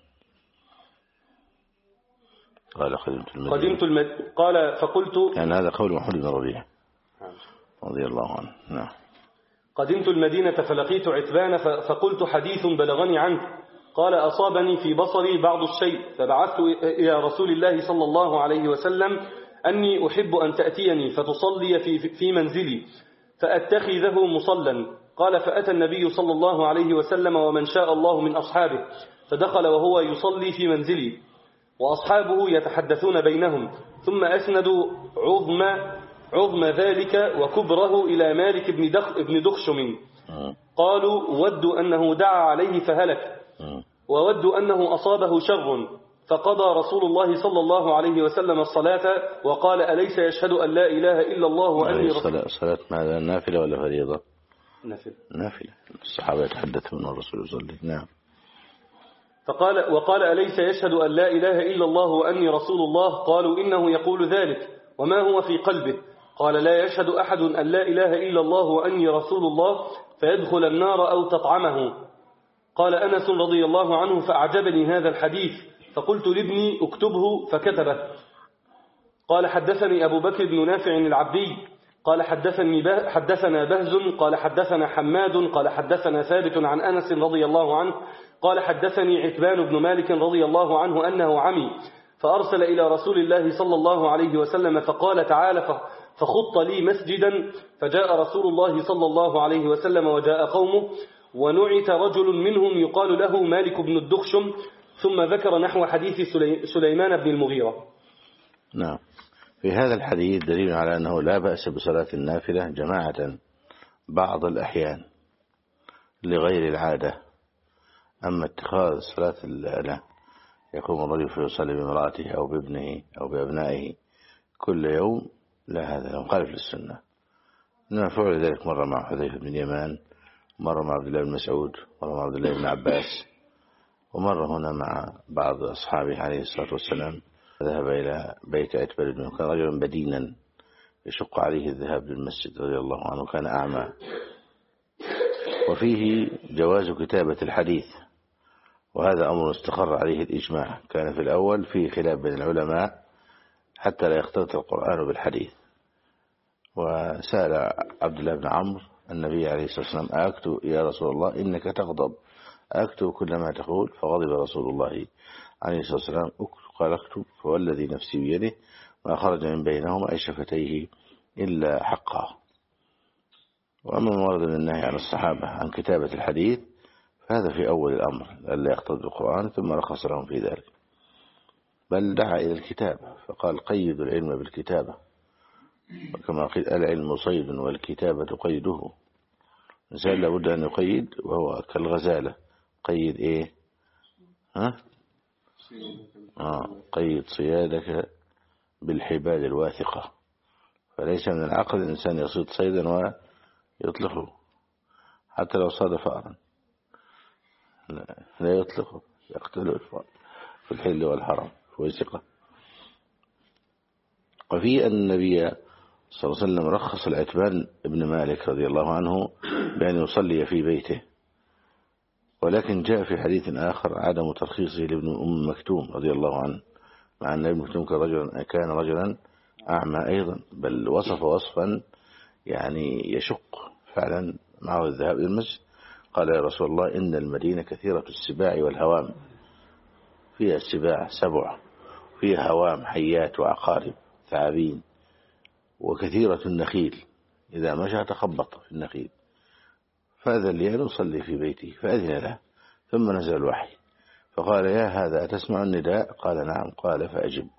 قال قدمت المدينة قال فقلت كان هذا قول محمود بن الربيع رضي الله عنه. نعم. قدمت المدينة فلقيت عتبان فقلت حديث بلغني عنك. قال أصابني في بصري بعض الشيء فبعثت إلى رسول الله صلى الله عليه وسلم أني أحب أن تأتيني فتصلي في منزلي فأتخذه مصلا. قال فأتى النبي صلى الله عليه وسلم ومن شاء الله من أصحابه فدخل وهو يصلي في منزلي وأصحابه يتحدثون بينهم ثم أسندوا عظم ذلك وكبره إلى مالك بن دخشم. قالوا ودوا أنه دعا عليه فهلك وودوا أنه أصابه شر. فقضى رسول الله صلى الله عليه وسلم الصلاة وقال أليس يشهد أن لا إله إلا الله وأني رسول. صلاة ماذا نافلة ولا فريضة؟ نافلة. الصحابة يتحدثون والرسول يصلي. نعم. وقال أليس يشهد أن لا إله إلا الله وأني رسول الله؟ قالوا إنه يقول ذلك وما هو في قلبه؟ قال لا يشهد أحد أن لا إله إلا الله وأني رسول الله فيدخل النار أو تطعمه. قال أنس رضي الله عنه فأعجبني هذا الحديث فقلت لابني اكتبه فكتبه. قال حدثني أبو بكر بن نافع العبدي قال حدثنا بهز قال حدثنا حماد قال حدثنا ثابت عن أنس رضي الله عنه قال حدثني عتبان بن مالك رضي الله عنه أنه عمي فأرسل إلى رسول الله صلى الله عليه وسلم فقال تعالى فخط لي مسجدا فجاء رسول الله صلى الله عليه وسلم وجاء قومه ونعت رجل منهم يقال له مالك بن الدخشم ثم ذكر نحو حديث سليمان بن المغيرة. نعم. في هذا الحديث دليل على أنه لا بأس بصلاة النافلة جماعة بعض الأحيان لغير العادة. أما اتخاذ صلاة يقوم الرجل فيصلي بامرأته أو بابنه أو بأبنائه كل يوم لا، هذا مخالف للسنة. إنما فعل ذلك مرة مع حذيفة بن يمان، مرة مع عبد الله بن مسعود، مرة مع عبد الله بن عباس، ومرة هنا مع بعض أصحابه عليه الصلاة والسلام. ذهب إلى بيت عتبة بن كان رجلا بدينا يشق عليه الذهاب للمسجد رضي الله عنه، كان أعمى. وفيه جواز كتابة الحديث، وهذا أمر استقر عليه الإجماع. كان في الأول فيه خلاف بين العلماء حتى لا يختلط القرآن بالحديث. وسأل عبد الله بن عمرو النبي عليه الصلاة والسلام أكتب يا رسول الله إنك تغضب أكتب كل ما تقول؟ فغضب رسول الله عليه الصلاة والسلام قال اكتب فوالذي نفسي بيده ما خرج من بينهما أي شفتيه إلا حقه. وأما ما ورد من النهي عن الصحابة عن كتابة الحديث فهذا في أول الأمر ألا يختلط بالقرآن، ثم رخص لهم في ذلك، بل دعا إلى الكتابة فقال قيدوا العلم بالكتابة، وكما قيل العلم صيد والكتابة قيده. الإنسان لابد أن يقيد، وهو كالغزالة قيد إيه؟ قيد صيادك بالحبال الواثقة. فليس من العقل الإنسان يصيد صيدا ويطلقه حتى لو صاد فأرا، لا يطلقه، يقتله في الحل والحرام ويسقه. وفي أن النبي صلى الله عليه وسلم رخص العتبان ابن مالك رضي الله عنه بأن يصلي في بيته، ولكن جاء في حديث آخر عدم ترخيصه لابن أم مكتوم رضي الله عنه، مع أن ابن مكتوم كان رجلا أعمى أيضا، بل وصف وصفا يعني يشق فعلا معه الذهاب إلى المسجد. قال يا رسول الله إن المدينة كثيرة السباع والهوام، فيها السباع 7، فيها هوام حيات وعقارب ثعابين، وكثيرة النخيل إذا مشى تخبط في النخيل، فأذن لي أن أصلي في بيتي فأذن له، ثم نزل الوحي فقال يا هذا أتسمع النداء؟ قال نعم. قال فأجب.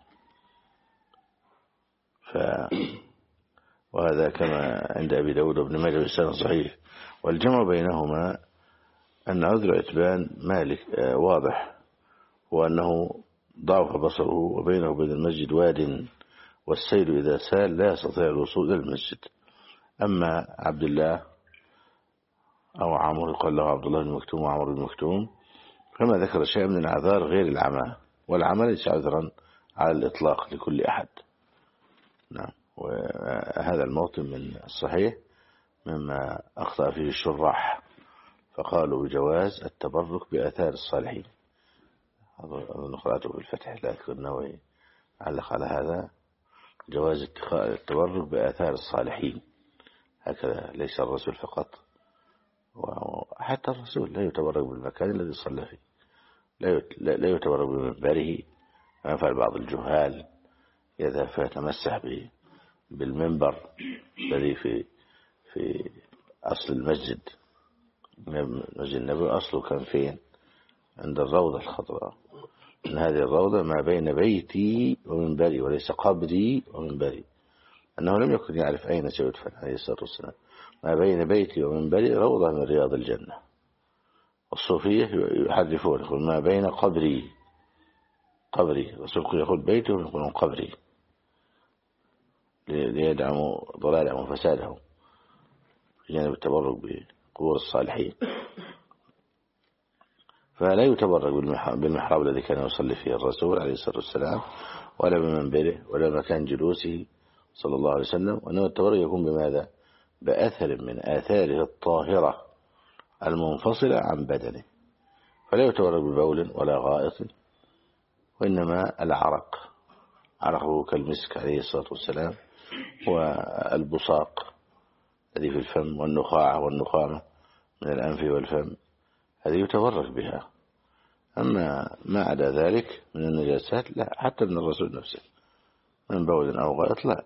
وهذا كما عند أبي داود وابن ماجه بسند صحيح. والجمع بينهما أن عذر عتبان مالك واضح، وأنه ضعف بصره وبينه وبين المسجد واد، والسيل إذا سال لا يستطيع الوصول إلى المسجد. أما عبد الله أو عمرو، يقال له عبد الله بن مكتوم وعمرو بن مكتوم، فما ذكر شيء من الأعذار غير العمى، والعمى ليس عذرا على الإطلاق لكل أحد. نعم. وهذا الموطن من الصحيح مما أخطأ فيه الشراح، فقالوا بجواز التبرك بآثار الصالحين. أظن قرأته في الفتح، لكن النووي علق على هذا جواز التبرك بآثار الصالحين هكذا، ليس الرسول فقط، وحتى الرسول لا يتبرك بالمكان الذي صلى فيه، لا يتبرك بمنبره كما يفعل بعض الجهال، يذهب فيتمسح بالمنبر الذي في أصل المسجد. مسجد النبي أصله كان فين؟ عند الروضة الخضراء. إن هذه الروضة ما بين بيتي ومنبري، وليس قبري ومنبري، أنه لم يكن يعرف أين سيدفن عليه الصلاة والسلام. ما بين بيتي ومنبري روضة من رياض الجنة. الصوفية يحرفون، يقول ما بين قبري الرسول يقول بيته ويقولون قبري، ليدعموا ضلالهم وفسادهم في جانب التبرك بقبور الصالحين. فلا يتبرك بالمحراب الذي كان يصلي فيه الرسول عليه الصلاة والسلام، ولا بمنبره، ولا مكان جلوسه صلى الله عليه وسلم، وأنه التبرك يكون بماذا؟ بأثر من آثاره الطاهرة المنفصلة عن بدنه. فلا يتبرك ببول ولا غائط، وإنما العرق، عرقه كالمسك عليه الصلاة والسلام، والبصاق الذي في الفم، والنخاعة والنخامة من الأنف والفم، هذه يتبرك بها. أما ما عدا ذلك من النجاسات لا، حتى من الرسول نفسه من بول أو غائط لا.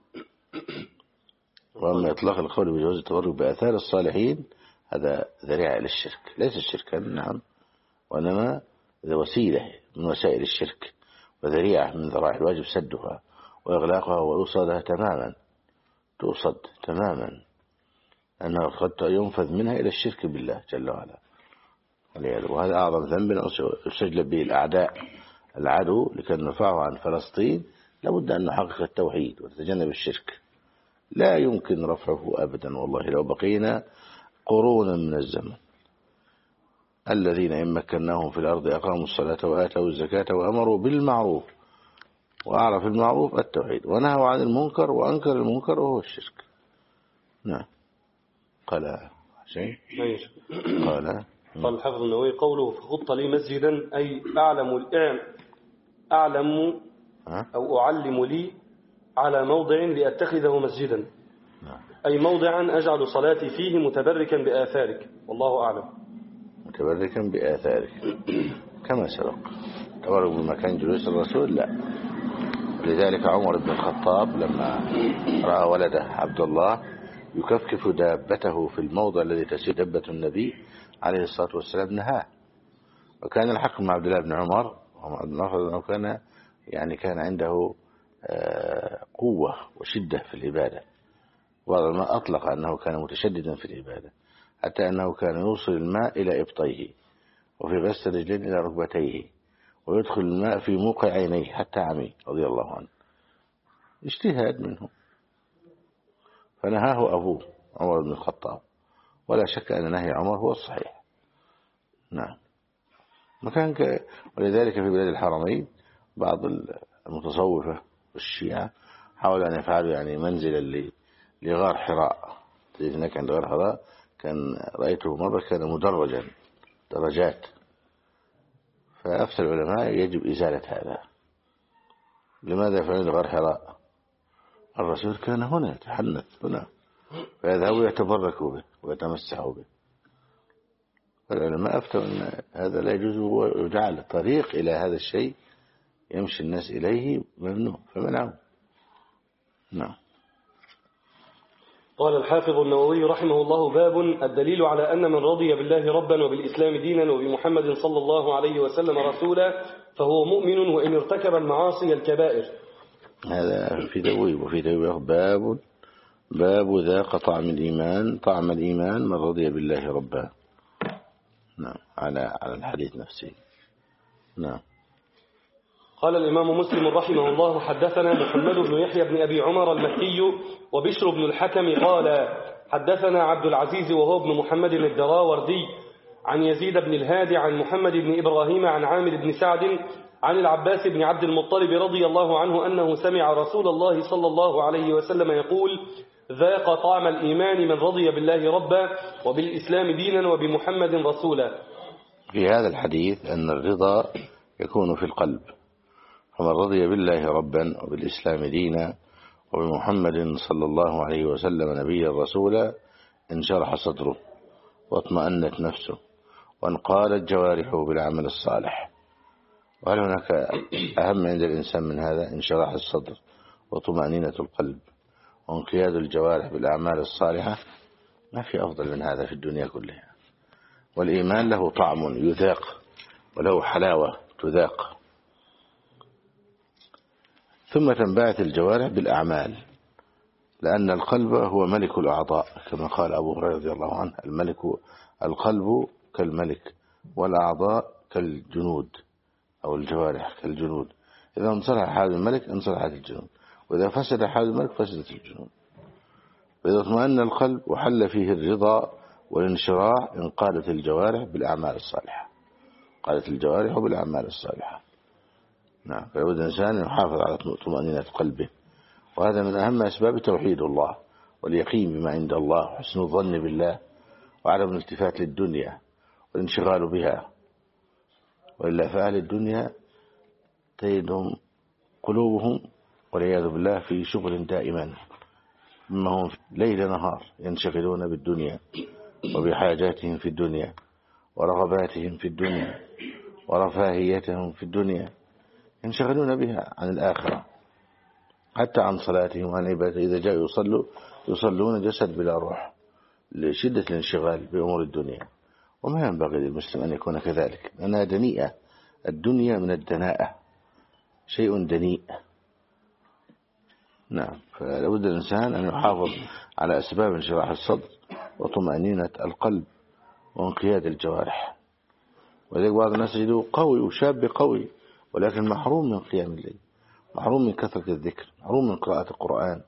وأما إطلاق القول بجواز التبرك بآثار الصالحين هذا ذريعة إلى الشرك، ليس الشركا نعم، وإنما وسيلة من وسائل الشرك، وذريعة من ذرائع الواجب سدها وإغلاقها وإوصادها تماما، تؤصد تماما، أنه قد ينفذ منها إلى الشرك بالله جل وعلا. وهذا أعظم ذنب يستجلب به الأعداء العدو لكي نرفعه عن فلسطين. لابد أن نحقق التوحيد ونتجنب الشرك، لا يمكن رفعه أبدا والله لو بقينا قرونا من الزمن. الذين إن مكناهم في الأرض أقاموا الصلاة وآتوا الزكاة وأمروا بالمعروف، وأعرف المعروف التوحيد، ونهوا عن المنكر وأنكر المنكر وهو الشرك. نعم. قال شيء قال الحافظ النووي قوله فخط لي مسجدا أي أعلم أو أعلم لي على موضع لأتخذه مسجدا، أي موضعا أجعل صلاتي فيه متبركا بآثارك، والله أعلم. متبركا بآثارك كما سبق. تبرك بمكان جلوس الرسول لا. لذلك عمر بن الخطاب لما رأى ولده عبد الله يكفكف دابته في الموضع الذي تسير دبة النبي عليه الصلاة والسلام نهاه. وكان الحق مع عبد الله بن عمر، كان عنده قوة وشدة في العبادة، بعض ما أطلق أنه كان متشددا في العبادة، حتى أنه كان يوصل الماء إلى إبطيه، وفي غسل رجلين إلى ركبتيه، ويدخل الماء في موقع عينيه حتى عمي رضي الله عنه، اجتهاد منه، فنهاه أبوه عمر بن الخطاب، ولا شك أن نهي عمر هو الصحيح. نعم. ولذلك في بلاد الحرمين بعض المتصوفة والشيعة حاولوا أن يفعلوا منزلا لغار حراء. هناك عند غار حراء كان رأيته مرة كان مدرجا درجات، فأفتى العلماء يجب إزالة هذا. لماذا يفعلون غار حراء؟ الرسول كان هنا يتحنث هنا، فيذهبوا يتبركوا به ويتمسحوا به. فالعلماء أفتوا أن هذا لا يجوز، وجعل الطريق إلى هذا الشيء يمشي الناس إليه ممنوع، فمنعوا. نعم. قال الحافظ النووي رحمه الله: باب الدليل على أن من رضي بالله ربا وبالإسلام دينا وبمحمد صلى الله عليه وسلم رسولا فهو مؤمن وإن ارتكب المعاصي الكبائر. هذا في ذويب وفي ذويب باب ذاق طعم الإيمان من رضي بالله ربا. نعم، على الحديث نفسه. نعم. قال الإمام مسلم رحمه الله: حدثنا محمد بن يحيى بن أبي عمر المكي وبشر بن الحكم قال حدثنا عبد العزيز وهو ابن محمد الدراوردي عن يزيد بن الهادي عن محمد بن إبراهيم عن عامر بن سعد عن العباس بن عبد المطلب رضي الله عنه أنه سمع رسول الله صلى الله عليه وسلم يقول: ذاق طعم الإيمان من رضي بالله ربا وبالإسلام دينا وبمحمد رسولا. في هذا الحديث أن الرضا يكون في القلب، فمن رضي بالله ربا وبالإسلام دينا وبمحمد صلى الله عليه وسلم نبيا رسولا انشرح صدره واطمأنت نفسه وانقالت جوارحه بالعمل الصالح. وهل هناك أهم عند الإنسان من هذا؟ انشراح الصدر وطمأنينة القلب وانقياد الجوارح بالأعمال الصالحة. ما في أفضل من هذا في الدنيا كلها. والإيمان له طعم يذاق وله حلاوة تذاق. ثم تنبعث الجوارح بالأعمال، لأن القلب هو ملك الأعضاء كما قال أبو هريرة رضي الله عنه: القلب كالملك والأعضاء كالجنود أو الجوارح كالجنود. إذا انصلح حال الملك انصلحت الجنود، وإذا فسد حال الملك فسدت الجنود. وإذا اطمأن القلب وحل فيه الرضا والانشراح انقادت الجوارح بالأعمال الصالحة. قالت الجوارح بالأعمال الصالحة. نعم. فلابد الإنسان يحافظ على طمأنينة قلبه، وهذا من أهم أسباب توحيد الله واليقين بما عند الله وحسن الظن بالله وعدم الالتفات للدنيا والانشغال بها. وإلا فأهل الدنيا تجدهم قلوبهم والعياذ بالله في شغل دائما، مما هم ليل نهار ينشغلون بالدنيا وبحاجاتهم في الدنيا ورغباتهم في الدنيا ورفاهيتهم في الدنيا، ينشغلون بها عن الآخرة، حتى عن صلاتهم وعن عبادتهم. إذا جاءوا يصلون جسد بلا روح لشدة الانشغال بأمور الدنيا. وما ينبغي للمسلم أن يكون كذلك، لأنها دنيئة. الدنيا من الدناءة، شيء دنيء. نعم. فلابد الإنسان أن يحافظ على أسباب انشراح الصدر وطمأنينة القلب وانقياد الجوارح. ولذلك بعض الناس يجدوا قوي وشاب قوي ولكن محروم من قيام الليل، محروم من كثرة الذكر، محروم من قراءة القرآن.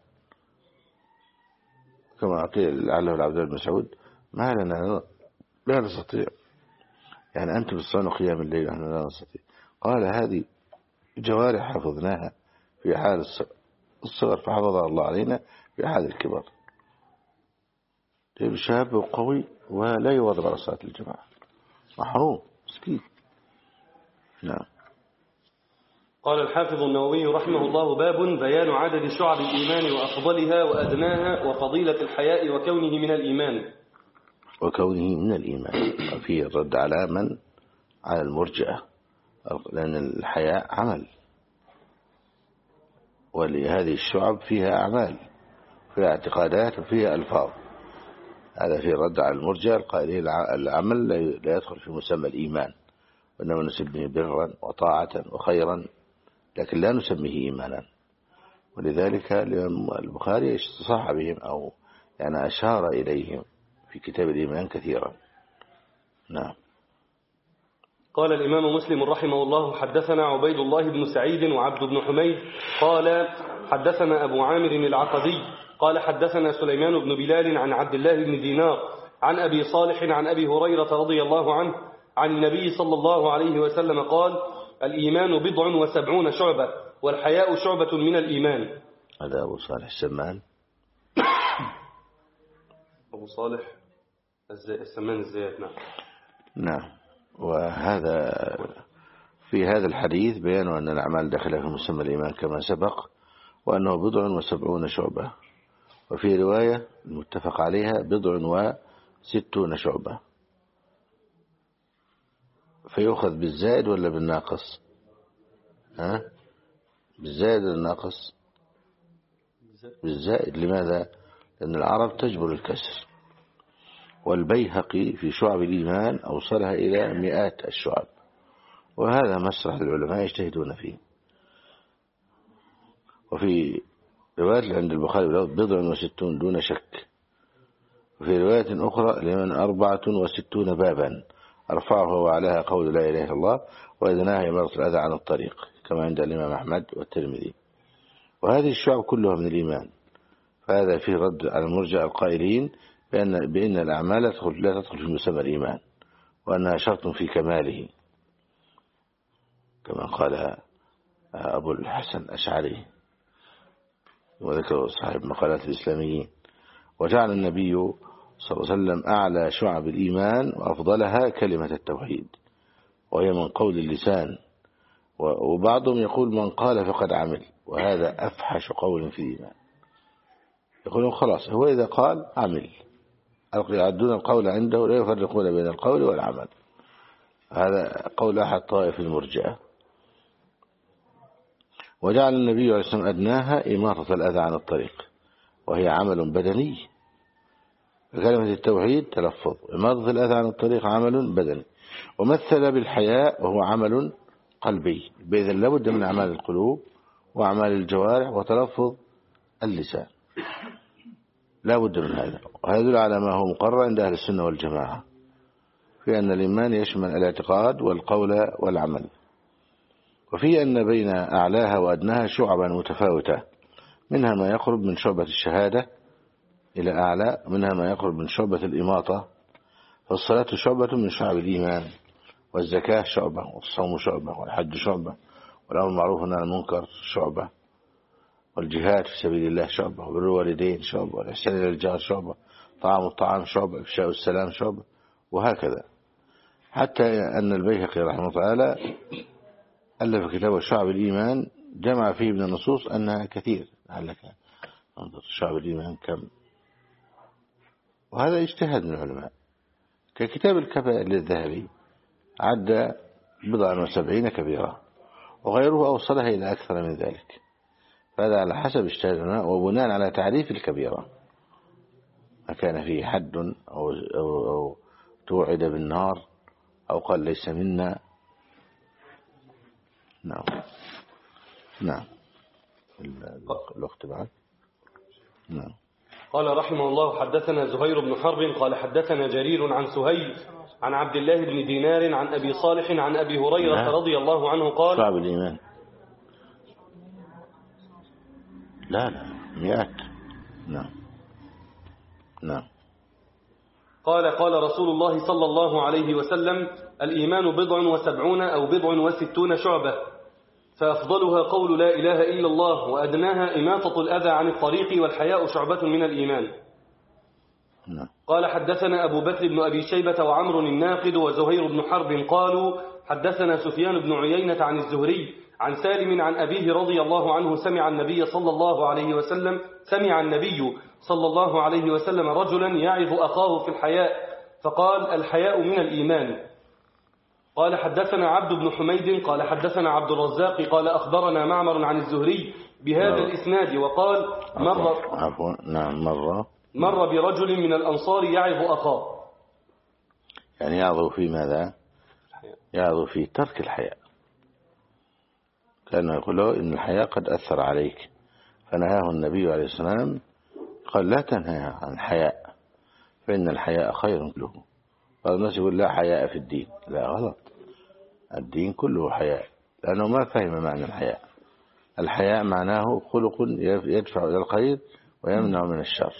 كما قيل لعله العبد بن مسعود: ما لنا لا نستطيع، يعني أنتم تصنعوا قيام الليل ونحن لا نستطيع. قال: هذه جوارح حفظناها في حال الصغر فحفظها الله علينا في حال الكبر. شاب وقوي ولا يواظب على صلاة الجماعة، محروم مسكين. نعم. قال الحافظ النووي رحمه الله: باب بيان عدد شعب الإيمان وأفضلها وأدناها وفضيلة الحياء وكونه من الإيمان. وفيه الرد على المرجئة، لأن الحياء عمل، ولهذه الشعب فيها أعمال، فيها اعتقادات وفيها ألفاظ. هذا فيه الرد على المرجئة القائلين العمل لا يدخل في مسمى الإيمان، وإنما نسميه برا وطاعة وخيرا، لكن لا نسميه إيمانا. ولذلك البخاري استصاح بهم أو يعني أشار إليهم في كتاب الإيمان كثيرا. نعم. قال الإمام مسلم رحمه الله: حدثنا عبيد الله بن سعيد وعبد بن حميد قال حدثنا أبو عامر العقدي قال حدثنا سليمان بن بلال عن عبد الله بن دينار عن أبي صالح عن أبي هريرة رضي الله عنه عن النبي صلى الله عليه وسلم قال: الإيمان 70 شعبة والحياء شعبة من الإيمان. هذا أبو صالح السمان. أبو صالح السمان الزيات. نعم. نعم. وهذا في هذا الحديث بيان أن الأعمال داخلة في مسمى الإيمان كما سبق، وأنه 70 شعبة، وفي رواية المتفق عليها 60 شعبة. فيأخذ بالزائد ولا بالناقص؟ بالزائد ولا بالناقص؟ بالزائد. لماذا؟ لأن العرب تجبر الكسر. والبيهقي في شعب الإيمان أوصلها إلى مئات الشعب، وهذا مسرح العلماء يجتهدون فيه. وفي رواية عند البخاري 60 دون شك. وفي رواية أخرى لمن 64 بابا أرفعها وعلاها قول لا إله إلا الله وأدناها إمارة الأذى عن الطريق، كما عند الإمام أحمد والترمذي. وهذه الشعب كلها من الإيمان، فهذا فيه رد على المرجع القائلين بأن الأعمال لا تدخل في مسمى الإيمان، وأنها شرط في كماله، كما قال أبو الحسن الأشعري وذكر صاحب مقالات الإسلاميين. وجعل النبي صلى الله عليه وسلم أعلى شعب الإيمان وأفضلها كلمة التوحيد، وهي من قول اللسان، وبعضهم يقول من قال فقد عمل، وهذا أفحش قول في الإيمان. يقولون خلاص هو إذا قال عمل، يعدون القول عنده لا يفرقون بين القول والعمل. هذا قول أحد طائف المرجئة. وجعل النبي عليه الصلاة والسلام أدناها إماطة الأذى عن الطريق، وهي عمل بدني. كلمة التوحيد تلفظ، إماطة الأذى عن الطريق عمل بدني. ومثل بالحياء وهو عمل قلبي، بإذن لابد من أعمال القلوب وأعمال الجوارح وتلفظ اللسان، لا بد من هذا. وهذا يدل على ما هو مقرر عند أهل السنة والجماعة في أن الإيمان يشمل الاعتقاد والقول والعمل. وفي أن بين أعلاها وأدناها شعبا متفاوتة، منها ما يقرب من شعبة الشهادة إلى أعلى، منها ما يقرب من شعبة الإماطة. فالصلاة شعبة من شعب الإيمان، والزكاة شعبة، والصوم شعبة، والحج شعبة، والأمر بالمعروف والنهي عن المنكر شعبة، والجهاد في سبيل الله شعبة، وبر الوالدين شعبة، والإحسان إلى الجار شعبة، طعام الطعام شعبة، إفشاء السلام شعبة، وهكذا. حتى أن البيهقي رحمه الله تعالى ألف كتاب شعب الإيمان، جمع فيه من النصوص أنها كثير. لعلك انظر شعب الإيمان كم، وهذا اجتهاد من العلماء. ككتاب الكبائر للذهبي عد 70 كبيرة، وغيره أوصلها إلى أكثر من ذلك. فهذا على حسب اجتهاد العلماء وبناء على تعريف الكبيرة، ما كان فيه حد أو توعد بالنار أو قال ليس منا. نعم نعم الوقت بعد. نعم. قال رحمه الله: حدثنا زهير بن حرب قال حدثنا جرير عن سهيل عن عبد الله بن دينار عن أبي صالح عن أبي هريرة رضي الله عنه قال: شعب الإيمان لا مئات. نعم نعم. قال رسول الله صلى الله عليه وسلم: الإيمان 70 أو 60 شعبة، فأفضلها قول لا إله إلا الله، وأدناها إماطة الأذى عن الطريق، والحياء شعبة من الإيمان. قال حدثنا أبو بكر بن أبي شيبة وعمر الناقد وزهير بن حرب قالوا حدثنا سفيان بن عيينة عن الزهري عن سالم عن أبيه رضي الله عنه سمع النبي صلى الله عليه وسلم رجلا يعظ أخاه في الحياء، فقال: الحياء من الإيمان. قال حدثنا عبد بن حميد قال حدثنا عبد الرزاق قال أخبرنا معمر عن الزهري بهذا الإسناد، وقال: مر برجل من الأنصار يعظ أخاه. يعني يعظ في ماذا؟ يعظ في ترك الحياء، كان يقول له إن الحياء قد أثر عليك، فنهاه النبي عليه الصلاة والسلام، قال: لا تنهى عن الحياء فإن الحياء خير كله. بعض الناس يقول لا حياء في الدين، لا، غلط. الدين كله حياء، لأنه ما فهم معنى الحياء. الحياء معناه خلق يدفع إلى الخير ويمنع من الشر.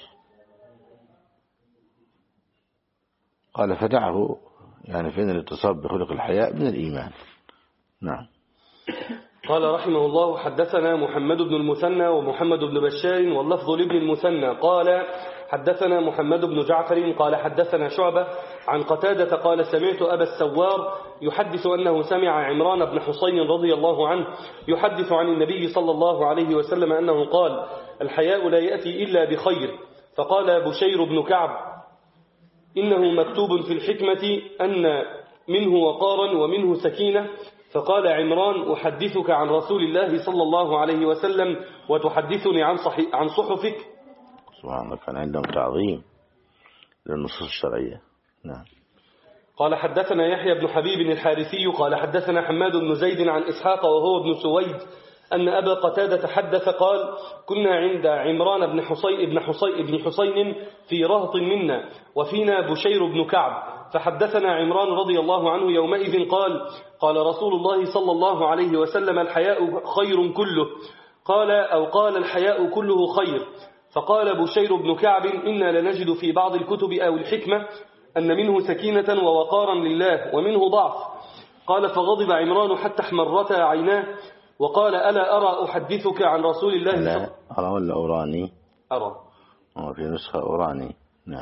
قال: فدعه، يعني فإن الاتصاب بخلق الحياء من الإيمان. نعم. قال رحمه الله: حدثنا محمد بن المثنى ومحمد بن بشار واللفظ لابن المثنى قال حدثنا محمد بن جعفر قال حدثنا شعبة عن قتادة قال: سمعت أبا السوار يحدث أنه سمع عمران بن حسين رضي الله عنه يحدث عن النبي صلى الله عليه وسلم أنه قال: الحياء لا يأتي إلا بخير. فقال بشير بن كعب: إنه مكتوب في الحكمة أن منه وقارا ومنه سكينة. فقال عمران: أحدثك عن رسول الله صلى الله عليه وسلم وتحدثني عن صحفك؟ سبحان الله، كان عندهم تعظيم للنصوص الشرعية. نعم. قال حدثنا يحيى بن حبيب الحارثي قال حدثنا حماد بن زيد عن إسحاق وهو ابن سويد أن أبا قتادة حدث قال كنا عند عمران بن حسين في رهط منا وفينا بشير بن كعب، فحدثنا عمران رضي الله عنه يومئذ قال قال رسول الله صلى الله عليه وسلم الحياء خير كله، قال الحياء كله خير. فقال بشير بن كعب إنا لنجد في بعض الكتب أو الحكمة أن منه سكينة ووقارا لله ومنه ضعف. قال فغضب عمران حتى احمرتا عيناه وقال ألا أرى أحدثك عن رسول الله لا أرى ولا أوراني؟ أرى في نسخة أوراني. نعم.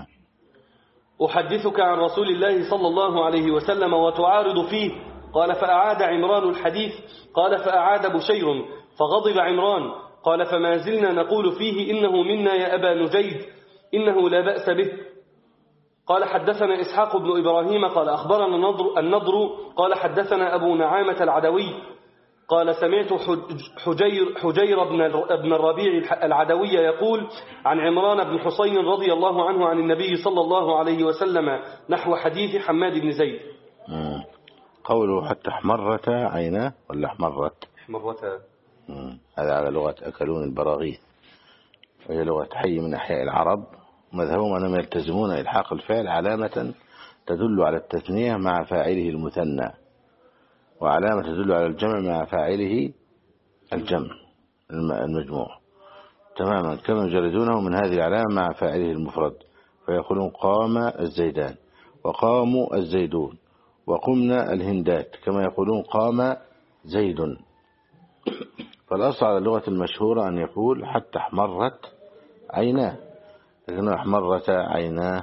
أحدثك عن رسول الله صلى الله عليه وسلم وتعارض فيه. قال فأعاد عمران الحديث. قال فأعاد بشير فغضب عمران. قال فما زلنا نقول فيه إنه منا يا أبا نجيد إنه لا بأس به. قال حدثنا إسحاق بن إبراهيم قال أخبرنا النضر قال حدثنا أبو نعامة العدوي قال سمعت حجير بن الربيع العدوي يقول عن عمران بن حسين رضي الله عنه عن النبي صلى الله عليه وسلم نحو حديث حماد بن زيد. قوله حتى احمرت عيناه ولا احمرت؟ احمرتا. هذا على لغة أكلون البراغيث، وهي لغة حي من أحياء العرب. مذهبهم أنهم يلتزمون إلحاق الفعل علامة تدل على التثنية مع فاعله المثنى، وعلامة تدل على الجمع مع فاعله الجمع المجموع تماما، كما يجردونه من هذه العلامة مع فاعله المفرد، فيقولون قام الزيدان وقاموا الزيدون وقمنا الهندات، كما يقولون قام زيد. فالأصل على اللغة المشهورة أن يقول حتى احمرت عيناه، لكنه احمرت عيناه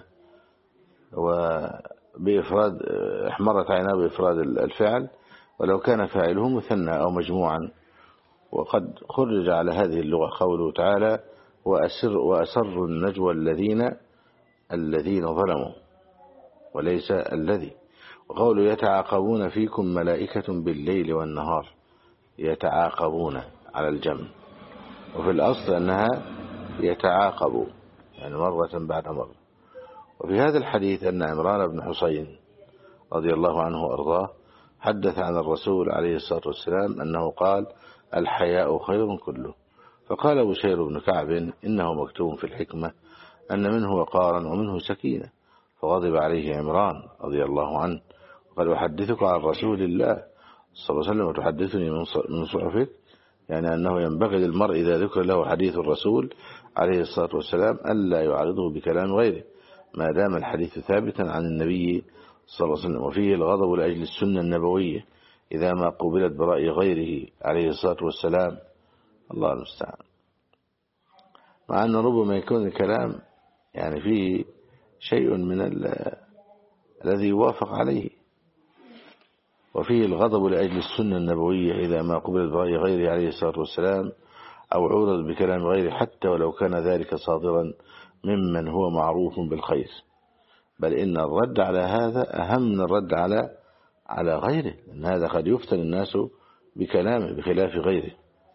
وبإفراد احمرت عيناه بإفراد الفعل، ولو كان فاعله مثنى أو مجموعا. وقد خرج على هذه اللغة قوله تعالى وأسر النجوى الذين ظلموا وليس الذي. وقوله يتعاقبون فيكم ملائكة بالليل والنهار، يتعاقبون على الجمع، وفي الأصل أنها يتعاقبوا يعني مرة بعد مرة. وفي هذا الحديث أن عمران بن حسين رضي الله عنه وأرضاه حدث عن الرسول عليه الصلاة والسلام أنه قال الحياء خير كله. فقال بشير بن كعب إنه مكتوب في الحكمة أن منه وقارا ومنه سكينة، فغضب عليه عمران رضي الله عنه وقال أحدثك عن رسول الله صلى الله عليه وسلم وتحدثني من صحفك، يعني أنه ينبغي للمرء إذا ذكر له حديث الرسول عليه الصلاة والسلام ألا يعارضه بكلام غيره ما دام الحديث ثابتا عن النبي صلى الله عليه وسلم. وفيه الغضب لأجل السنة النبوية إذا ما قبلت برأي غيره عليه الصلاة والسلام، الله المستعان. مع أنه ربما يكون الكلام يعني فيه شيء من الذي يوافق عليه. وفيه الغضب لأجل السنة النبوية إذا ما قبلت برأي غيره عليه الصلاة والسلام أو عورض بكلام غيره، حتى ولو كان ذلك صادرا ممن هو معروف بالخير، بل إن الرد على هذا أهم من الرد على غيره، لأن هذا قد يفتن الناس بكلامه بخلاف غيره.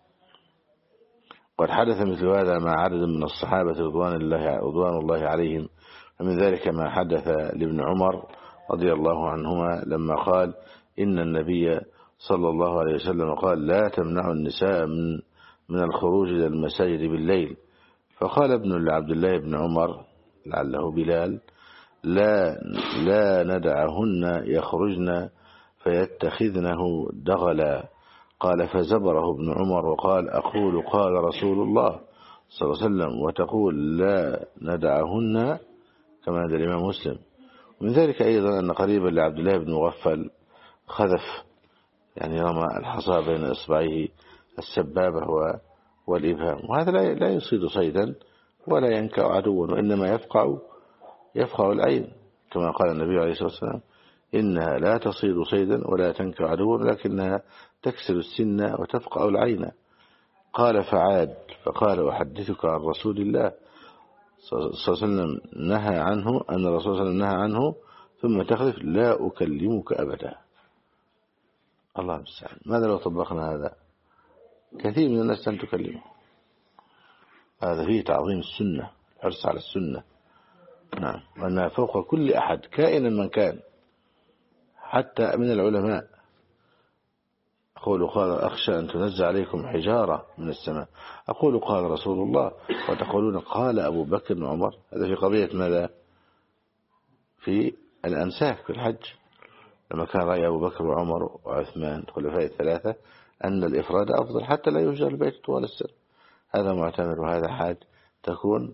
قد حدث مثل هذا مع عدد من الصحابة رضوان الله عليهم، ومن ذلك ما حدث لابن عمر رضي الله عنهما لما قال إن النبي صلى الله عليه وسلم قال لا تمنعوا النساء من الخروج إلى المساجد بالليل. فقال ابن لعبد الله بن عمر لعله بلال لا ندعهن يخرجن فيتخذنه دغلا. قال فزبره ابن عمر وقال أقول قال رسول الله صلى الله عليه وسلم وتقول لا ندعهن، كما عند الإمام مسلم. ومن ذلك أيضا أن قريبا لعبد الله بن مغفل خذف يعني رمى الحصى بين إصبعيه السبابة والإبهام، وهذا لا يصيد صيدا ولا ينكأ عدوا، وإنما يفقع العين، كما قال النبي عليه الصلاة والسلام إنها لا تصيد صيدا ولا تنكأ عدوا لكنها تكسر السن وتفقع العين. قال فعاد فقال أحدثك عن رسول الله صلى الله عليه وسلم نهى عنه أن الرسول صلى الله عليه وسلم نهى عنه ثم تخلف لا أكلمك أبدا. الله المستعان. ماذا لو طبقنا هذا؟ كثير من الناس لن تكلمه. هذا فيه تعظيم السنة حرص على السنة. نعم. وأنها فوق كل أحد كائنا من كان، حتى من العلماء. أقول قال أخشى أن تنزل عليكم حجارة من السماء، أقول قال رسول الله، وتقولون قال أبو بكر وعمر. هذا في قضية ماذا؟ في الأنساك في الحج، لما كان رأي أبو بكر وعمر وعثمان خلفاء الثلاثة أن الإفراد أفضل حتى لا يهجر البيت طوال السنة. هذا معتمر وهذا حاج. تكون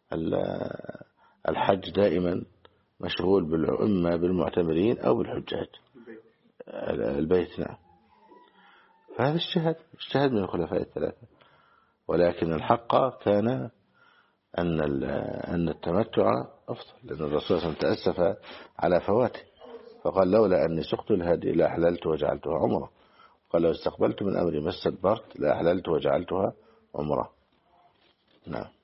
الحج دائما مشغول إما بالمعتمرين أو بالحجاج البيت. نعم. فهذا اجتهاد من الخلفاء الثلاثة، ولكن الحق كان أن التمتع أفضل، لأن الرسول صلى الله عليه وسلم تأسف على فواته فقال لولا أني سقت الهدي لأحللت وجعلتها عمرة، قال لو استقبلت من أمري ما استدبرت لأحللت وجعلتها عمرة. نعم.